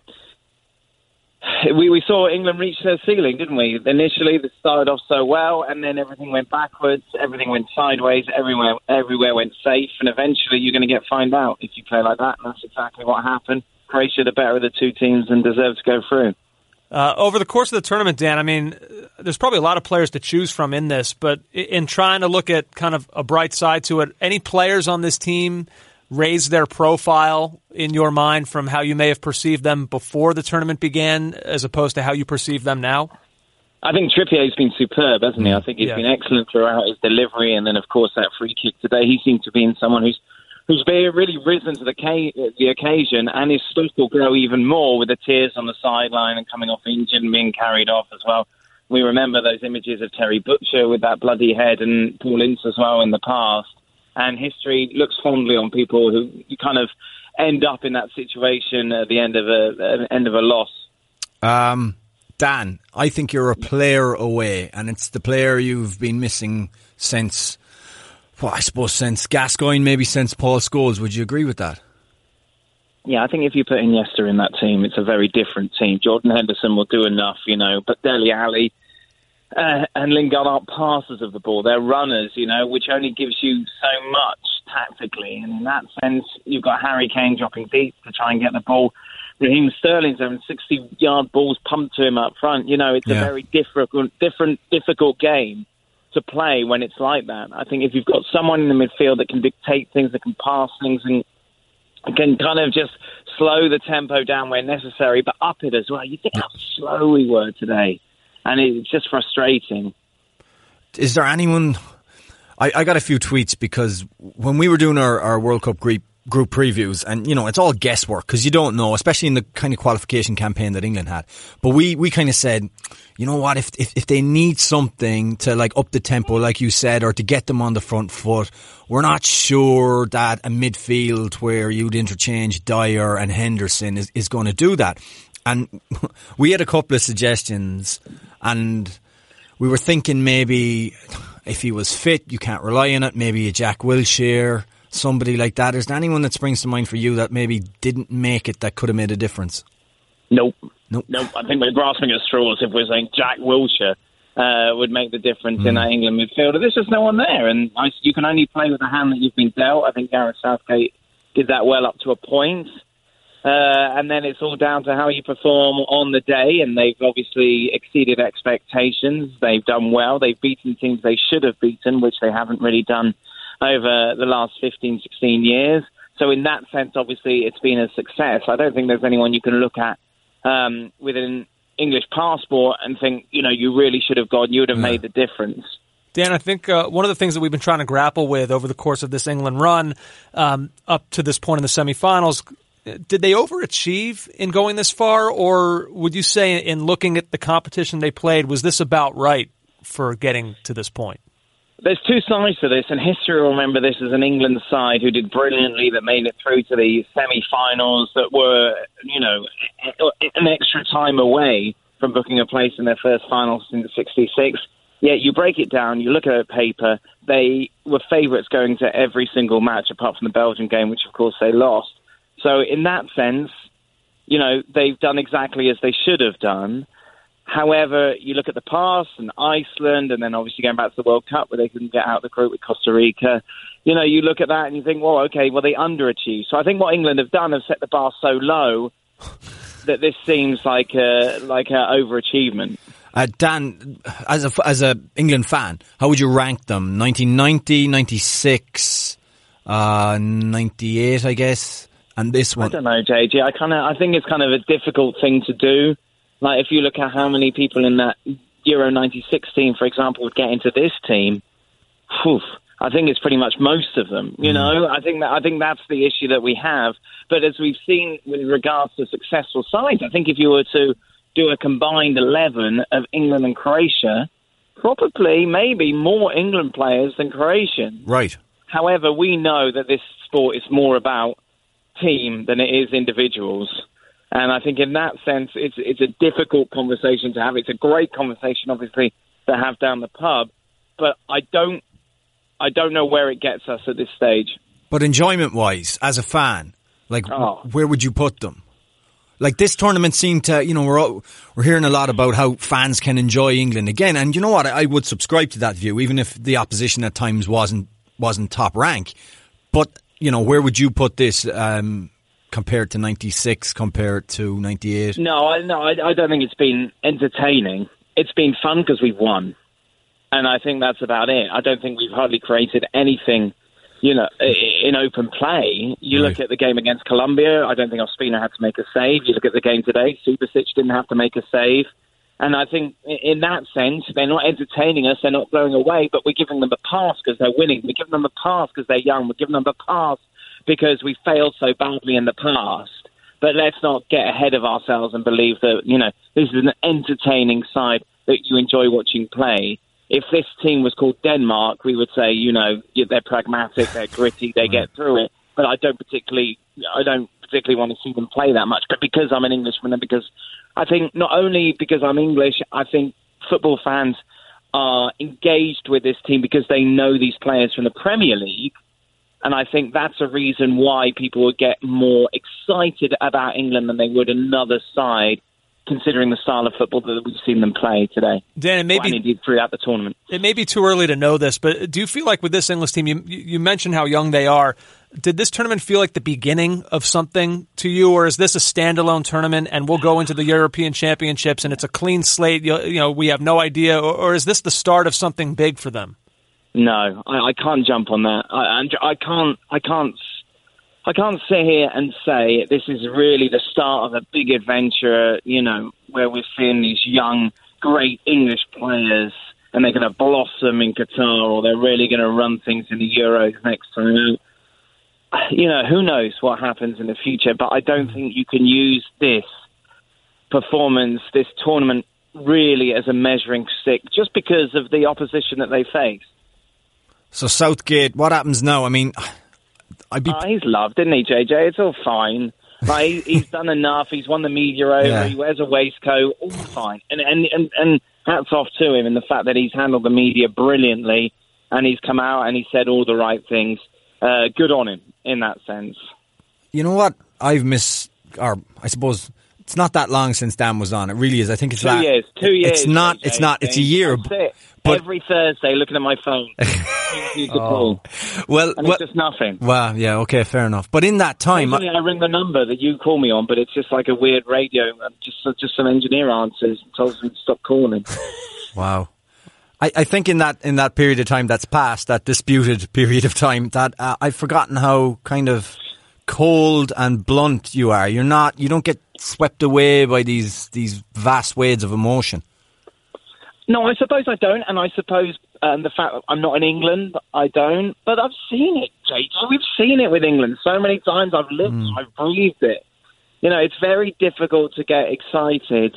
Speaker 7: We we saw England reach their ceiling, didn't we? Initially, they started off so well, and then everything went backwards, everything went sideways, everywhere everywhere went safe, and eventually you're going to get found out if you play like that, and that's exactly what happened. Croatia, the better of the two teams, and deserved to go through.
Speaker 3: Uh, over the course of the tournament, Dan, I mean, there's probably a lot of players to choose from in this, but in trying to look at kind of a bright side to it, any players on this team raise their profile in your mind from how you may have perceived them before the tournament began as opposed to how you perceive them now?
Speaker 7: I think Trippier's been superb, hasn't he? I think he's
Speaker 3: yeah.
Speaker 7: been excellent throughout his delivery, and then, of course, that free kick today. He seems to be someone who's who's very, really risen to the, ca- the occasion, and his stock will grow even more with the tears on the sideline and coming off injured and being carried off as well. We remember those images of Terry Butcher with that bloody head, and Paul Ince as well in the past. And history looks fondly on people who you kind of end up in that situation at the end of a end of a loss.
Speaker 8: Um, Dan, I think you're a player away, and it's the player you've been missing since, well, I suppose since Gascoigne, maybe since Paul Scholes. Would you agree with that?
Speaker 7: Yeah, I think if you put Iniesta in that team, it's a very different team. Jordan Henderson will do enough, you know, but Dele Alli Uh, and Lingard aren't passers of the ball. They're runners, you know, which only gives you so much tactically. And in that sense, you've got Harry Kane dropping deep to try and get the ball. Raheem Sterling's having sixty-yard balls pumped to him up front. You know, it's yeah. a very difficult, different, difficult game to play when it's like that. I think if you've got someone in the midfield that can dictate things, that can pass things, and can kind of just slow the tempo down where necessary, but up it as well. You think how slow we were today. And it's just frustrating.
Speaker 8: Is there anyone... I, I got a few tweets because when we were doing our, our World Cup group, group previews, and, you know, it's all guesswork because you don't know, especially in the kind of qualification campaign that England had. But we, we kind of said, you know what, if, if if they need something to, like, up the tempo, like you said, or to get them on the front foot, we're not sure that a midfield where you'd interchange Dyer and Henderson is, is going to do that. And we had a couple of suggestions, and we were thinking maybe if he was fit, you can't rely on it, maybe a Jack Wilshere, somebody like that. Is there anyone that springs to mind for you that maybe didn't make it that could have made a difference?
Speaker 7: Nope.
Speaker 8: Nope.
Speaker 7: Nope. I think we're grasping at straws if we're saying Jack Wilshere uh, would make the difference mm. in that England midfielder. There's just no one there, and I, you can only play with the hand that you've been dealt. I think Gareth Southgate did that well up to a point. Uh, and then it's all down to how you perform on the day, and they've obviously exceeded expectations. They've done well. They've beaten teams they should have beaten, which they haven't really done over the last fifteen, sixteen years. So in that sense, obviously, it's been a success. I don't think there's anyone you can look at um, with an English passport and think, you know, you really should have gone, you would have yeah. made the difference.
Speaker 3: Dan, I think uh, one of the things that we've been trying to grapple with over the course of this England run um, up to this point in the semifinals, did they overachieve in going this far, or would you say in looking at the competition they played, was this about right for getting to this point?
Speaker 7: There's two sides to this, and history will remember this as an England side who did brilliantly, that made it through to the semi-finals, that were, you know, an extra time away from booking a place in their first final since sixty-six. Yet you break it down, you look at it paper, they were favourites going to every single match apart from the Belgian game, which of course they lost. So in that sense, you know, they've done exactly as they should have done. However, you look at the past and Iceland, and then obviously going back to the World Cup where they couldn't get out of the group with Costa Rica. You know, you look at that and you think, well, okay, well, they underachieved. So I think what England have done is set the bar so low that this seems like a, like a overachievement.
Speaker 8: Uh, Dan, as a as a England fan, how would you rank them? nineteen ninety, ninety-six, uh, ninety-eight, I guess, and this one.
Speaker 7: I don't know, J J. I kind of I think it's kind of a difficult thing to do. Like if you look at how many people in that Euro ninety-six team, for example, would get into this team, whew, I think it's pretty much most of them. You know, I think that I think that's the issue that we have. But as we've seen with regards to successful sides, I think if you were to do a combined eleven of England and Croatia, probably maybe more England players than Croatian.
Speaker 8: Right.
Speaker 7: However, we know that this sport is more about team than it is individuals. And I think in that sense, it's it's a difficult conversation to have. It's a great conversation, obviously, to have down the pub. But I don't, I don't know where it gets us at this stage.
Speaker 8: But enjoyment-wise, as a fan, like,
Speaker 7: Oh.
Speaker 8: where would you put them? Like, this tournament seemed to, you know, we're all, we're hearing a lot about how fans can enjoy England again. And you know what? I, I would subscribe to that view, even if the opposition at times wasn't wasn't top rank. But, you know, where would you put this um, compared to ninety-six, compared to ninety-eight?
Speaker 7: No, I, no, I, I don't think it's been entertaining. It's been fun because we've won. And I think that's about it. I don't think we've hardly created anything, you know, in open play. You
Speaker 8: Right.
Speaker 7: look at the game against Colombia, I don't think Ospina had to make a save. You look at the game today, Subasic didn't have to make a save. And I think in that sense, they're not entertaining us, they're not blowing away, but we're giving them a pass because they're winning. We're giving them a pass because they're young. We're giving them a pass because we failed so badly in the past. But let's not get ahead of ourselves and believe that, you know, this is an entertaining side that you enjoy watching play. If this team was called Denmark, we would say, you know, they're pragmatic, they're gritty, they get through it. But I don't particularly, I don't particularly want to see them play that much. But because I'm an Englishman, and because I think not only because I'm English, I think football fans are engaged with this team because they know these players from the Premier League. And I think that's a reason why people would get more excited about England than they would another side, considering the style of football that we've seen them play today.
Speaker 3: Dan, it may
Speaker 7: Well, and
Speaker 3: be
Speaker 7: indeed throughout the tournament.
Speaker 3: it may be too early to know this, but do you feel like with this English team, you you mentioned how young they are. Did this tournament feel like the beginning of something to you, or is this a standalone tournament and we'll go into the European Championships and it's a clean slate? You, you know, we have no idea, or, or is this the start of something big for them?
Speaker 7: No, I, I can't jump on that. I, I can't. I can't. I can't sit here and say this is really the start of a big adventure. You know, where we're seeing these young, great English players, and they're going to blossom in Qatar, or they're really going to run things in the Euros next time. You know, who knows what happens in the future? But I don't think you can use this performance, this tournament, really as a measuring stick, just because of the opposition that they face.
Speaker 8: So Southgate, what happens now? I mean, I'd be...
Speaker 7: Oh, he's loved, didn't he, J J? It's all fine. Like, he, he's done enough. He's won the media over.
Speaker 8: Yeah.
Speaker 7: He wears a waistcoat. All fine. And, and and and hats off to him in the fact that he's handled the media brilliantly, and he's come out and he said all the right things. Uh, good on him in that sense.
Speaker 8: You know what? I've missed, or I suppose it's not that long since Dan was on. It really is. I think it's
Speaker 7: Two
Speaker 8: that,
Speaker 7: years. Two years.
Speaker 8: It's not.
Speaker 7: J J,
Speaker 8: It's not. It's a year.
Speaker 7: That's it.
Speaker 8: But-
Speaker 7: Every Thursday, looking at my phone. oh.
Speaker 8: Well,
Speaker 7: And
Speaker 8: well,
Speaker 7: it's just nothing.
Speaker 8: well, yeah, okay, fair enough. But in that time,
Speaker 7: Usually I ring the number that you call me on, but it's just like a weird radio. Just just some engineer answers and tells me to stop calling.
Speaker 8: wow. I, I think in that in that period of time that's passed, that disputed period of time, that uh, I've forgotten how kind of cold and blunt you are. You're not. You don't get swept away by these these vast waves of emotion.
Speaker 7: No, I suppose I don't, and I suppose um, the fact that I'm not in England, I don't. But I've seen it, J J. We've seen it with England so many times. I've lived, mm. I've breathed it. You know, it's very difficult to get excited.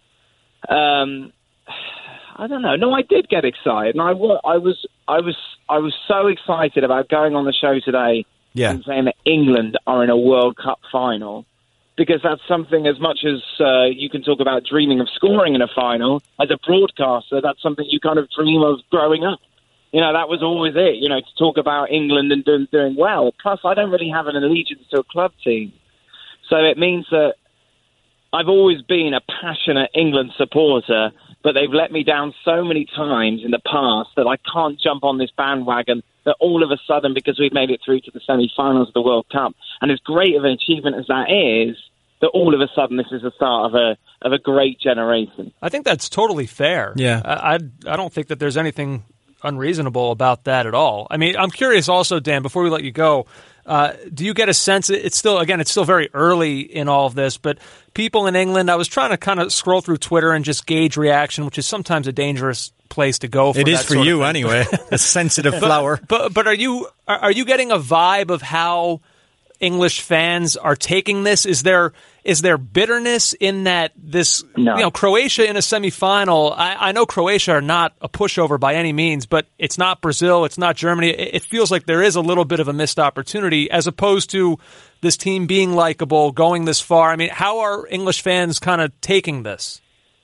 Speaker 7: Um, I don't know. No, I did get excited, and I, I was, I was, I was so excited about going on the show today
Speaker 8: Yeah.
Speaker 7: and saying that England are in a World Cup final. Because that's something, as much as uh, you can talk about dreaming of scoring in a final, as a broadcaster, that's something you kind of dream of growing up. You know, that was always it, you know, to talk about England and doing, doing well. Plus, I don't really have an allegiance to a club team. So it means that I've always been a passionate England supporter, but they've let me down so many times in the past that I can't jump on this bandwagon that all of a sudden, because we've made it through to the semi-finals of the World Cup, and as great of an achievement as that is, that all of a sudden this is the start of a of a great generation.
Speaker 3: I think that's totally fair.
Speaker 8: Yeah.
Speaker 3: I, I, I don't think that there's anything unreasonable about that at all. I mean, I'm curious also, Dan, before we let you go, uh, do you get a sense, it's still, again, it's still very early in all of this, but people in England, I was trying to kind of scroll through Twitter and just gauge reaction, which is sometimes a dangerous place to go for
Speaker 8: it
Speaker 3: that
Speaker 8: is for
Speaker 3: sort
Speaker 8: you
Speaker 3: of thing.
Speaker 8: anyway. A sensitive flower.
Speaker 3: But but are you are, are you getting a vibe of how English fans are taking this? Is there is there bitterness in that this
Speaker 7: No.
Speaker 3: you know Croatia in a semifinal? I, I know Croatia are not a pushover by any means, but it's not Brazil, it's not Germany. It, it feels like there is a little bit of a missed opportunity as opposed to this team being likable, going this far. I mean, how are English fans kind of taking this?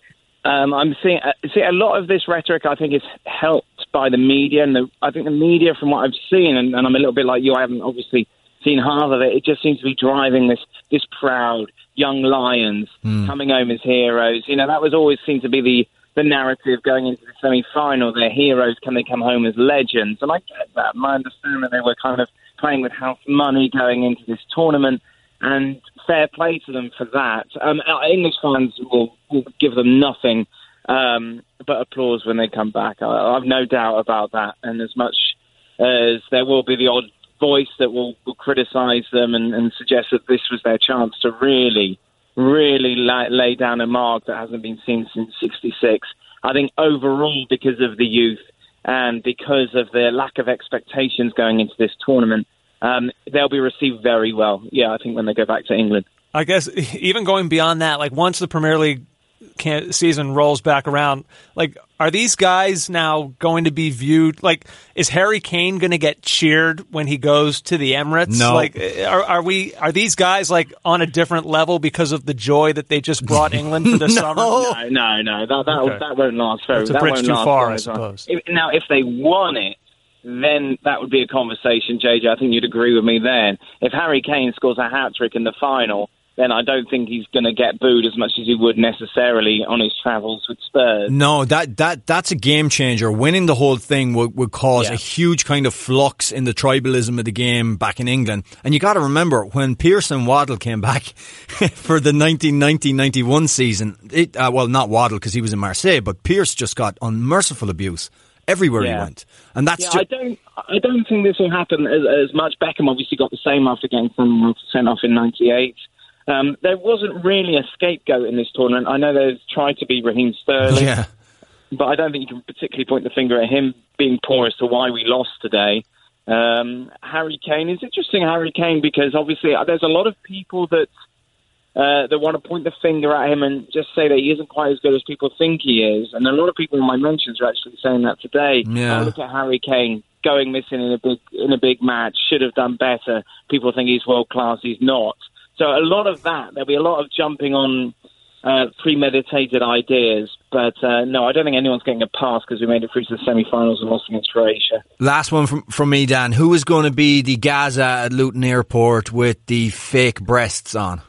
Speaker 7: Um, I'm seeing uh, see a lot of this rhetoric. I think is helped by the media, and the, I think the media, from what I've seen, and, and I'm a little bit like you. I haven't obviously seen half of it. It just seems to be driving this this proud young lions mm. coming home as heroes. You know, that was always seemed to be the the narrative going into the semi-final. They're heroes. Can they come home as legends? And I get that. My understanding, they were kind of playing with house money going into this tournament, and fair play to them for that. Um, English fans will, will give them nothing um, but applause when they come back. I, I've no doubt about that. And as much as there will be the odd voice that will, will criticise them and, and suggest that this was their chance to really, really lay, lay down a mark that hasn't been seen since sixty-six. I think overall, because of the youth and because of the lack of expectations going into this tournament, um, they'll be received very well, yeah, I think, when they go back to England.
Speaker 3: I guess even going beyond that, like once the Premier League can, season rolls back around, like are these guys now going to be viewed, like is Harry Kane going to get cheered when he goes to the Emirates?
Speaker 8: No.
Speaker 3: Like are, are we are these guys like on a different level because of the joy that they just brought England for the
Speaker 8: no.
Speaker 3: summer?
Speaker 7: No, no, no, that that,
Speaker 3: Okay.
Speaker 7: that won't last very.
Speaker 3: That's a
Speaker 7: that
Speaker 3: bridge
Speaker 7: won't
Speaker 3: too
Speaker 7: last
Speaker 3: far,
Speaker 7: very
Speaker 3: I
Speaker 7: long.
Speaker 3: suppose.
Speaker 7: If, now, if they won it, then that would be a conversation, J J. I think you'd agree with me then. If Harry Kane scores a hat-trick in the final, then I don't think he's going to get booed as much as he would necessarily on his travels with Spurs.
Speaker 8: No, that, that that's a game changer. Winning the whole thing would, would cause
Speaker 7: Yeah.
Speaker 8: a huge kind of flux in the tribalism of the game back in England. And you got to remember, when Pearce and Waddle came back for the nineteen ninety ninety-one season, it, uh, well, not Waddle because he was in Marseille, but Pearce just got unmerciful abuse everywhere
Speaker 7: Yeah.
Speaker 8: he went. And that's
Speaker 7: Yeah,
Speaker 8: ju-
Speaker 7: I don't. I don't think this will happen as, as much. Beckham obviously got the same after getting sent off in ninety-eight. Um, there wasn't really a scapegoat in this tournament. I know there's tried to be Raheem Sterling,
Speaker 8: yeah.
Speaker 7: but I don't think you can particularly point the finger at him being poor as to why we lost today. Um, Harry Kane is interesting, Harry Kane, because obviously there's a lot of people that uh, that want to point the finger at him and just say that he isn't quite as good as people think he is. And a lot of people in my mentions are actually saying that today.
Speaker 8: Yeah.
Speaker 7: Oh, look at Harry Kane going missing in a big in a big match. Should have done better. People think he's world class. He's not. So a lot of that, there'll be a lot of jumping on uh, premeditated ideas. But uh, no, I don't think anyone's getting a pass because we made it through to the semi-finals and lost against Croatia.
Speaker 8: Last one from, from me, Dan. Who is going to be the Gaza at Luton Airport with the fake breasts on?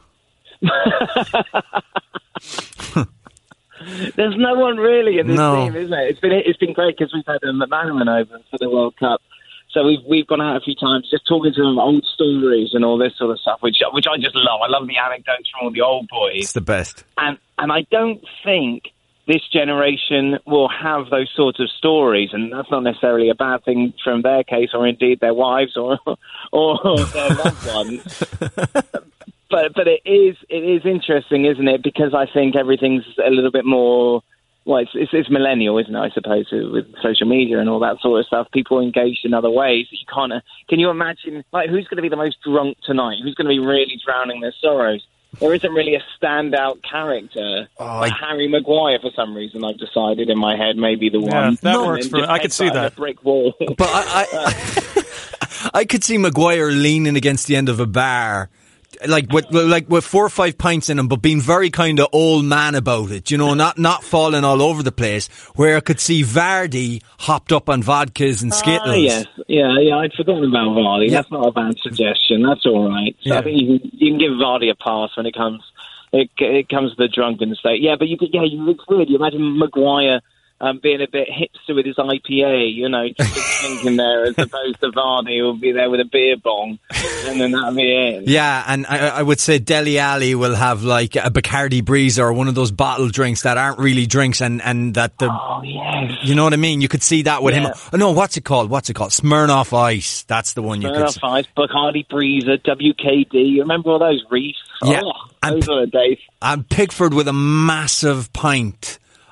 Speaker 7: There's no one really in this
Speaker 8: No.
Speaker 7: team, isn't it? It's been it's been great because we've had a McManaman over for the World Cup. So we've we've gone out a few times just talking to them old stories and all this sort of stuff, which which I just love. I love the anecdotes from all the old boys.
Speaker 8: It's the best.
Speaker 7: And and I don't think this generation will have those sorts of stories, and that's not necessarily a bad thing from their case, or indeed their wives or or their loved ones. But but it is it is interesting, isn't it? Because I think everything's a little bit more. Well, it's, it's, it's millennial, isn't it, I suppose, with social media and all that sort of stuff. People are engaged in other ways. You can't, uh, can you imagine, like, who's going to be the most drunk tonight? Who's going to be really drowning their sorrows? There isn't really a standout character.
Speaker 8: Oh,
Speaker 7: like
Speaker 8: I-
Speaker 7: Harry Maguire, for some reason, I've decided in my head, maybe the
Speaker 3: Yeah,
Speaker 7: one.
Speaker 3: that
Speaker 7: And
Speaker 3: works
Speaker 7: then
Speaker 3: for me.
Speaker 7: just
Speaker 3: I could see
Speaker 7: headbutt
Speaker 3: that.
Speaker 7: a brick wall.
Speaker 8: But I, I, I could see Maguire leaning against the end of a bar, like with like with four or five pints in him, but being very kind of old man about it. You know, not not falling all over the place. Where I could see Vardy hopped up on vodkas and Skittles.
Speaker 7: Ah, yes, yeah, yeah. I'd forgotten about Vardy.
Speaker 8: Yeah.
Speaker 7: That's not a bad suggestion. That's all right. So
Speaker 8: Yeah.
Speaker 7: I think you can, you can give Vardy a pass when it comes it, it comes to the drunken state. Yeah, but you could, yeah, you it's weird. You imagine Maguire um, being a bit hipster with his I P A, you know, just thinking there, as opposed to Vardy who will be there with a beer bong, and then that'll be it.
Speaker 8: Yeah, and I, I would say Dele Alli will have like a Bacardi Breezer or one of those bottle drinks that aren't really drinks, and, and that the
Speaker 7: Oh yes.
Speaker 8: you know what I mean. You could see that with
Speaker 7: Yeah.
Speaker 8: him. Oh, no, what's it called? What's it called? Smirnoff Ice. That's the one you could.
Speaker 7: Smirnoff Ice, Bacardi Breezer, W K D. You remember all those reefs?
Speaker 8: Yeah.
Speaker 7: Oh,
Speaker 8: And-
Speaker 7: those are the days.
Speaker 8: And Pickford with a massive pint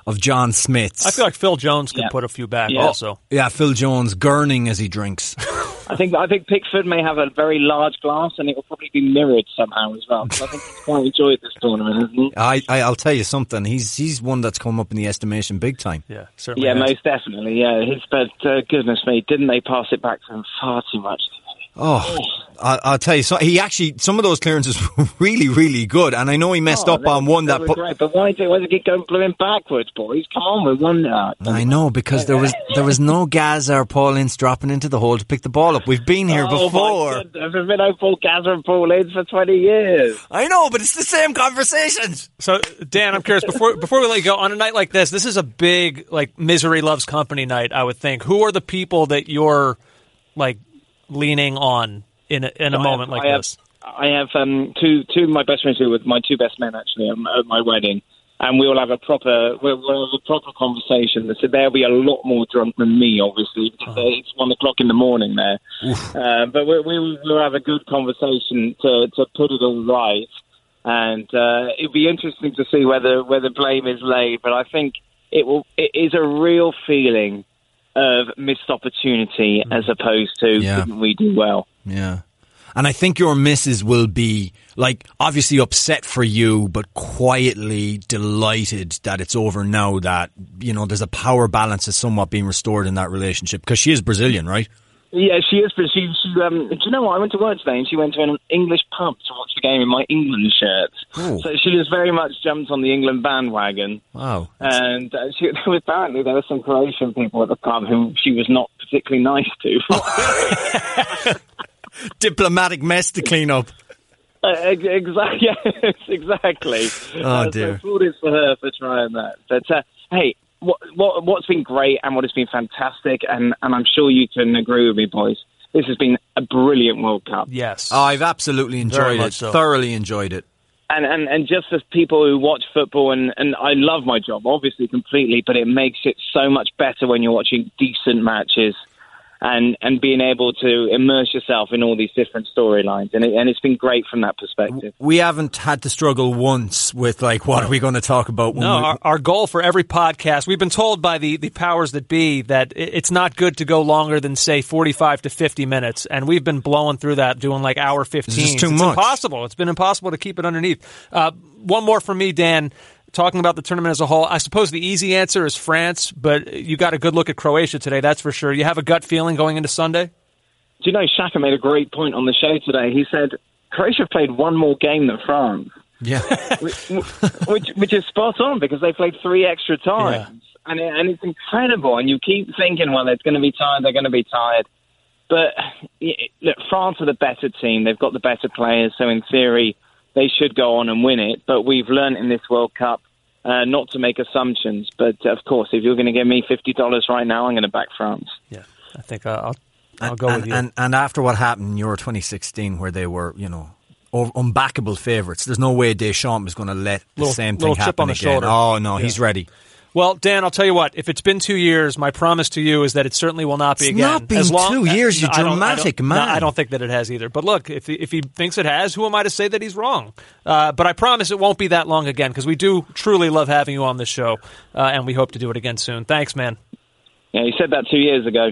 Speaker 8: of John Smiths.
Speaker 3: I feel like Phil Jones could
Speaker 7: Yeah.
Speaker 3: put a few back
Speaker 7: Yeah.
Speaker 3: also.
Speaker 8: Yeah, Phil Jones gurning as he drinks.
Speaker 7: I think I think Pickford may have a very large glass, and it will probably be mirrored somehow as well. So I think he's quite enjoyed this tournament, hasn't he?
Speaker 8: I, I, I'll tell you something. He's he's one that's come up in the estimation big time.
Speaker 3: Yeah, certainly.
Speaker 7: Yeah,
Speaker 3: has.
Speaker 7: most definitely. Yeah, his, but uh, goodness me, didn't they pass it back to him far too much?
Speaker 8: Oh, I, I'll tell you, so he actually, some of those clearances were really, really good. And I know he messed
Speaker 7: Oh,
Speaker 8: up
Speaker 7: they-
Speaker 8: on one
Speaker 7: they
Speaker 8: that
Speaker 7: were
Speaker 8: put.
Speaker 7: great, but why do why did he go blooming backwards, boys? Come on, we won that.
Speaker 8: I know, because there was there was no Gaza or Paul Ince dropping into the hole to pick the ball up. We've been here
Speaker 7: Oh,
Speaker 8: before.
Speaker 7: my goodness, there's been no Paul Gaza and Paul Ince for twenty years.
Speaker 8: I know, but it's the same conversations.
Speaker 3: So, Dan, I'm curious, before before we let you go, on a night like this, this is a big, like, misery loves company night, I would think. Who are the people that you're, like, leaning on in a, in a
Speaker 7: I
Speaker 3: moment
Speaker 7: have,
Speaker 3: like
Speaker 7: I have,
Speaker 3: this?
Speaker 7: I have um, two two of my best friends who were my two best men actually at my- at my wedding, and we will have a proper we'll, we'll have a proper conversation. So they'll be a lot more drunk than me, obviously, because
Speaker 3: Uh-huh.
Speaker 7: it's one o'clock in the morning there. Uh, but we, we will have a good conversation to to put it all right, and uh, it'll be interesting to see whether whether blame is laid. But I think it will. It is a real feeling of missed opportunity as opposed to
Speaker 8: Yeah.
Speaker 7: didn't we do well.
Speaker 8: Yeah. And I think your missus will be, like, obviously upset for you, but quietly delighted that it's over now, that, you know, there's a power balance that's somewhat being restored in that relationship. Because she is Brazilian, right?
Speaker 7: Yeah, she is, but she, she um, do you know what? I went to work today and she went to an English pub to watch the game in my England shirt.
Speaker 8: Oh.
Speaker 7: So she has very much jumped on the England bandwagon.
Speaker 8: Wow.
Speaker 7: And uh, she, there was, apparently there were some Croatian people at the pub who she was not particularly nice to.
Speaker 8: Diplomatic mess to clean up.
Speaker 7: Uh, exactly. Yes, exactly.
Speaker 8: Oh,
Speaker 7: uh,
Speaker 8: dear.
Speaker 7: So kudos for her for trying that. But uh, hey, what, what what's been great and what has been fantastic, and, and I'm sure you can agree with me, boys. This has been a brilliant World Cup.
Speaker 3: Yes.
Speaker 8: Oh, I've absolutely
Speaker 3: Very
Speaker 8: enjoyed
Speaker 3: much
Speaker 8: it.
Speaker 3: so.
Speaker 8: Thoroughly enjoyed it.
Speaker 7: And, and and just as people who watch football, and, and I love my job, obviously, completely, but it makes it so much better when you're watching decent matches and, and being able to immerse yourself in all these different storylines. And, it, and it's been great from that perspective.
Speaker 8: We haven't had to struggle once with, like, what are we going to talk about? When
Speaker 3: No,
Speaker 8: we,
Speaker 3: our, our goal for every podcast, we've been told by the, the powers that be that it- it's not good to go longer than, say, forty-five to fifty minutes. And we've been blowing through that, doing like hour fifteen.
Speaker 8: This is too
Speaker 3: it's
Speaker 8: much.
Speaker 3: impossible. It's been impossible to keep it underneath. Uh, one more from me, Dan. Talking about the tournament as a whole, I suppose the easy answer is France, but you got a good look at Croatia today, that's for sure. You have a gut feeling going into Sunday?
Speaker 7: Do you know, Shaka made a great point on the show today. He said, Croatia have played one more game than France.
Speaker 8: yeah.
Speaker 7: which, which, which is spot on because they played three extra times. And, it, and it's incredible. And you keep thinking, well, they're going to be tired, they're going to be tired. But y- look, France are the better team. They've got the better players. So in theory, they should go on and win it. But we've learned in this World Cup uh, not to make assumptions. But of course, if you're going to give me fifty dollars right now, I'm going to back France.
Speaker 3: Yeah, I think uh, I'll, I'll
Speaker 8: And,
Speaker 3: go
Speaker 8: and,
Speaker 3: with you.
Speaker 8: and, and after what happened in Euro twenty sixteen, where they were, you know, over, unbackable favourites, there's no way Deschamps is going to let the
Speaker 3: Little-
Speaker 8: same
Speaker 3: little
Speaker 8: thing
Speaker 3: chip
Speaker 8: happen
Speaker 3: on the
Speaker 8: again.
Speaker 3: shoulder.
Speaker 8: Oh, no,
Speaker 3: Yeah.
Speaker 8: he's ready.
Speaker 3: Well, Dan, I'll tell you what. If it's been two years, my promise to you is that it certainly will not be
Speaker 8: It's
Speaker 3: again.
Speaker 8: not been
Speaker 3: As long,
Speaker 8: two years, you
Speaker 3: I don't- I
Speaker 8: dramatic
Speaker 3: don't-
Speaker 8: man.
Speaker 3: No, I don't think that it has either. But look, if he, if he thinks it has, who am I to say that he's wrong? Uh, but I promise it won't be that long again because we do truly love having you on this show, uh, and we hope to do it again soon. Thanks, man.
Speaker 7: Yeah, you said that two years ago.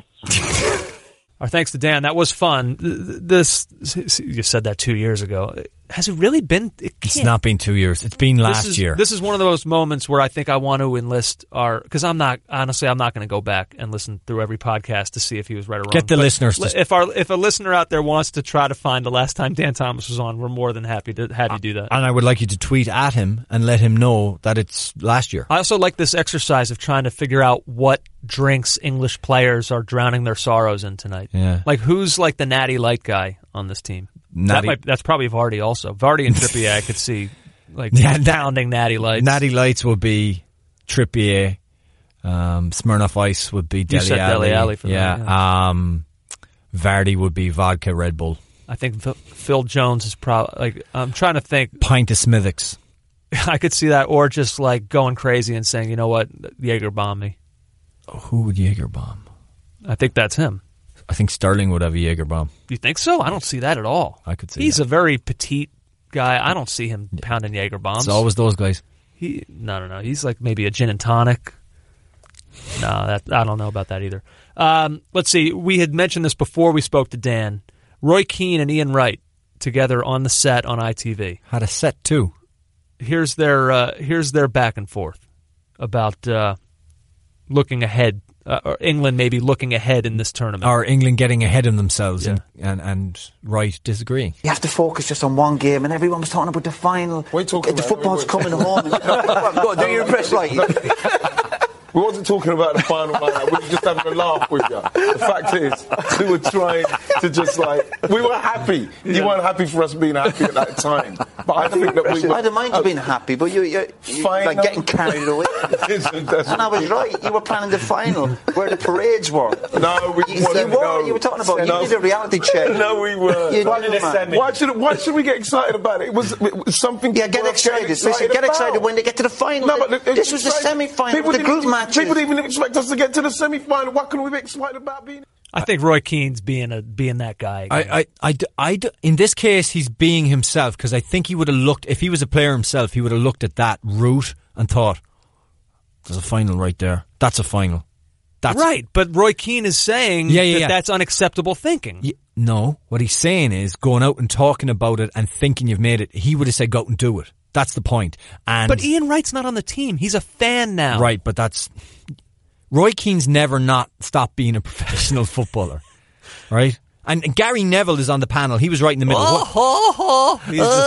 Speaker 3: Our thanks to Dan. That was fun. This you said that two years ago. Has it really been? It
Speaker 4: It's
Speaker 3: can't-
Speaker 4: not been two years. It's been last
Speaker 3: this is,
Speaker 4: year.
Speaker 3: This is one of those moments where I think I want to enlist our because I'm not honestly I'm not going to go back and listen through every podcast to see if he was right or wrong.
Speaker 4: Get the
Speaker 3: But
Speaker 4: listeners to-
Speaker 3: if our if a listener out there wants to try to find the last time Dan Thomas was on, we're more than happy to have you do that.
Speaker 4: and I would like you to tweet at him and let him know that it's last year.
Speaker 3: I also like this exercise of trying to figure out what drinks English players are drowning their sorrows in tonight.
Speaker 4: Yeah.
Speaker 3: Like who's like the natty light guy on this team? That
Speaker 4: Natty-
Speaker 3: might, that's probably Vardy also. Vardy and Trippier I could see like
Speaker 4: Yeah, na-
Speaker 3: pounding natty lights.
Speaker 4: Natty Lights would be Trippier. Um, Smirnoff Ice would be Dele
Speaker 3: said
Speaker 4: Alli.
Speaker 3: Dele Alli for that,
Speaker 4: yeah.
Speaker 3: yeah.
Speaker 4: Um, Vardy would be vodka Red Bull.
Speaker 3: I think Phil, Phil Jones is probably like I'm trying to think.
Speaker 4: Pint of Smithwick's.
Speaker 3: I could see that, or just like going crazy and saying, you know what, Jaeger bomb me.
Speaker 4: Who would Jaeger bomb?
Speaker 3: I think that's him.
Speaker 4: I think Sterling would have a Jaeger bomb.
Speaker 3: You think so? I don't see that at all.
Speaker 4: I could see
Speaker 3: He's
Speaker 4: that.
Speaker 3: a very petite guy. I don't see him pounding Jaeger bombs.
Speaker 4: It's always those guys.
Speaker 3: He no no no. He's like maybe a gin and tonic. No, that I don't know about that either. Um, let's see. We had mentioned this before we spoke to Dan. Roy Keane and Ian Wright together on the set on I T V.
Speaker 4: Had a set too.
Speaker 3: Here's their uh, here's their back and forth about uh, looking ahead, uh, or England maybe looking ahead in this tournament,
Speaker 4: or England getting ahead of themselves,
Speaker 3: Yeah.
Speaker 4: and, and and Wright disagreeing.
Speaker 9: You have to focus just on one game, and everyone was talking about the final.
Speaker 10: What are you talking
Speaker 9: the
Speaker 10: about?
Speaker 9: football's
Speaker 10: Wait, wait.
Speaker 9: coming home. Go on, do your impression. Right.
Speaker 10: We wasn't talking about the final like that. We were just having a laugh with you. The fact is, we were trying to just like, we were happy. You weren't happy for us being happy at that time. But I think that we were...
Speaker 9: I don't mind you being happy, but you, you, you like getting carried away. And I was right. You were planning the final where the parades were.
Speaker 10: No, we
Speaker 9: you,
Speaker 10: weren't.
Speaker 9: You were.
Speaker 10: No.
Speaker 9: You were talking about.
Speaker 10: No.
Speaker 9: You did a reality check.
Speaker 10: No, we were.
Speaker 9: You did a semi.
Speaker 10: Why should why should we get excited about it? It was, it was something.
Speaker 9: Yeah, get excited. Listen, get
Speaker 10: about.
Speaker 9: excited when they get to the final.
Speaker 10: No, but
Speaker 9: this was the semi-final. The group matches.
Speaker 10: People didn't even expect us to get to the semi-final. What can we be excited about being?
Speaker 3: I think Roy Keane's being a being that guy.
Speaker 4: I, I, I, I, in this case, he's being himself, because I think he would have looked, if he was a player himself, he would have looked at that route and thought, there's a final right there. That's a final. That's
Speaker 3: right, but Roy Keane is saying
Speaker 4: yeah, yeah,
Speaker 3: that
Speaker 4: yeah.
Speaker 3: that's unacceptable thinking.
Speaker 4: Yeah, no, what he's saying is going out and talking about it and thinking you've made it. He would have said, go out and do it. That's the point. And
Speaker 3: But Ian Wright's not on the team. He's a fan now.
Speaker 4: Right, but that's... Roy Keane's never not stopped being a professional footballer, right? And, and Gary Neville is on the panel. He was right in the middle.
Speaker 3: Oh,
Speaker 4: What-
Speaker 3: ho, ho. He's just-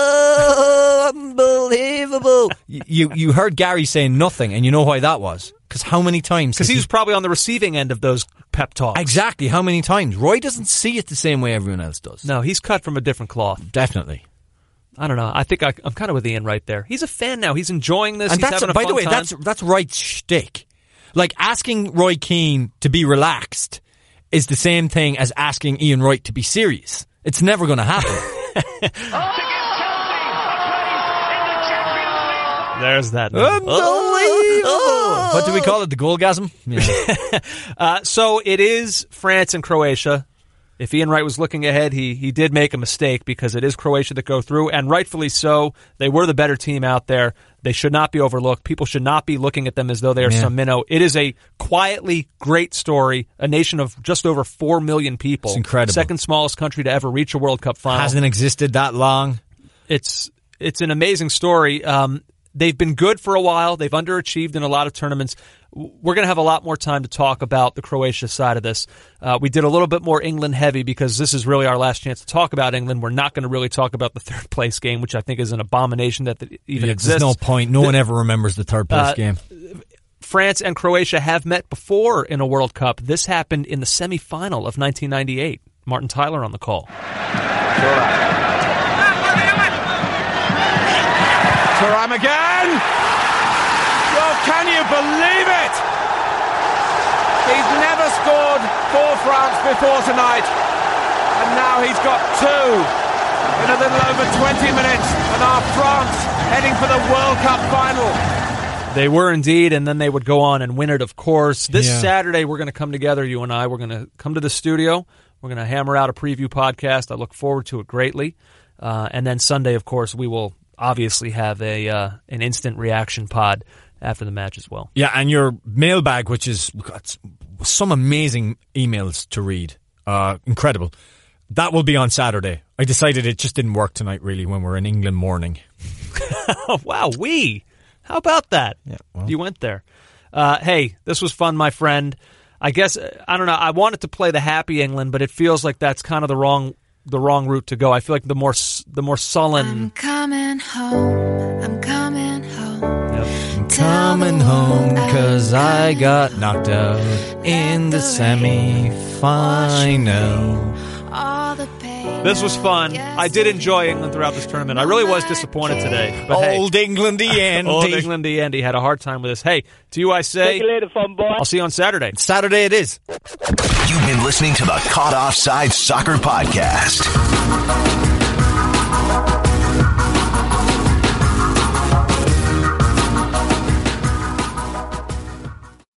Speaker 4: Oh, unbelievable. you you heard Gary saying nothing, and you know why that was? Because how many times?
Speaker 3: Because
Speaker 4: has
Speaker 3: he was probably on the receiving end of those pep talks.
Speaker 4: Exactly, how many times? Roy doesn't see it the same way everyone else does.
Speaker 3: No, he's cut from a different cloth.
Speaker 4: Definitely.
Speaker 3: I don't know. I think I, I'm kind of with Ian right there. He's a fan now. He's enjoying this.
Speaker 4: And
Speaker 3: he's
Speaker 4: that's,
Speaker 3: having a
Speaker 4: by
Speaker 3: fun
Speaker 4: the way,
Speaker 3: time.
Speaker 4: that's that's Wright's shtick. Like, asking Roy Keane to be relaxed is the same thing as asking Ian Wright to be serious. It's never going to happen.
Speaker 3: There's that.
Speaker 4: Unbelievable.
Speaker 3: Oh.
Speaker 4: What do we call it? The goalgasm? Yeah.
Speaker 3: uh, so it is France and Croatia. If Ian Wright was looking ahead, he he did make a mistake, because it is Croatia that go through, and rightfully so. They were the better team out there. They should not be overlooked. People should not be looking at them as though they are
Speaker 4: Yeah.
Speaker 3: some minnow. It is a quietly great story. A nation of just over four million people.
Speaker 4: It's incredible.
Speaker 3: Second smallest country to ever reach a World Cup final.
Speaker 4: Hasn't existed that long.
Speaker 3: It's it's an amazing story. Um, they've been good for a while. They've underachieved in a lot of tournaments. We're going to have a lot more time to talk about the Croatia side of this. Uh, we did a little bit more England heavy, because this is really our last chance to talk about England. We're not going to really talk about the third place game, which I think is an abomination that it even
Speaker 4: Yeah,
Speaker 3: exists.
Speaker 4: there's no point. No
Speaker 3: The-
Speaker 4: one ever remembers the third place
Speaker 3: Uh,
Speaker 4: game.
Speaker 3: France and Croatia have met before in a World Cup. This happened in the semifinal of nineteen ninety-eight. Martin Tyler on the call.
Speaker 2: Thuram again! Well, can you believe it? He's never scored for France before tonight, and now he's got two in a little over twenty minutes, and our France heading for the World Cup final.
Speaker 3: They were indeed, and then they would go on and win it, of course. This
Speaker 4: Yeah.
Speaker 3: Saturday, we're going to come together, you and I. We're going to come to the studio. We're going to hammer out a preview podcast. I look forward to it greatly. Uh, and then Sunday, of course, we will obviously have a uh, an instant reaction pod after the match as well.
Speaker 4: Yeah, and your mailbag, which is we've got some amazing emails to read. Uh, incredible. That will be on Saturday. I decided it just didn't work tonight, really, when we're in England morning.
Speaker 3: Oh, wow, we. How about that?
Speaker 4: Yeah, well.
Speaker 3: You went there. Uh, hey, this was fun, my friend. I guess, I don't know, I wanted to play the happy England, but it feels like that's kind of the wrong the wrong route to go. I feel like the more the more sullen...
Speaker 11: I'm coming home, I'm coming home.
Speaker 4: I'm coming home because I got knocked out in the semi-final.
Speaker 11: All the pain.
Speaker 3: This was fun. I did enjoy England throughout this tournament. I really was disappointed today. But hey,
Speaker 4: Old Englandy Andy.
Speaker 3: Old Englandy Andy had a hard time with this. Hey, to you I say,
Speaker 7: See you later, fun boy.
Speaker 3: I'll see you on Saturday.
Speaker 4: Saturday it is.
Speaker 1: You've been listening to the Caught Offside Soccer Podcast.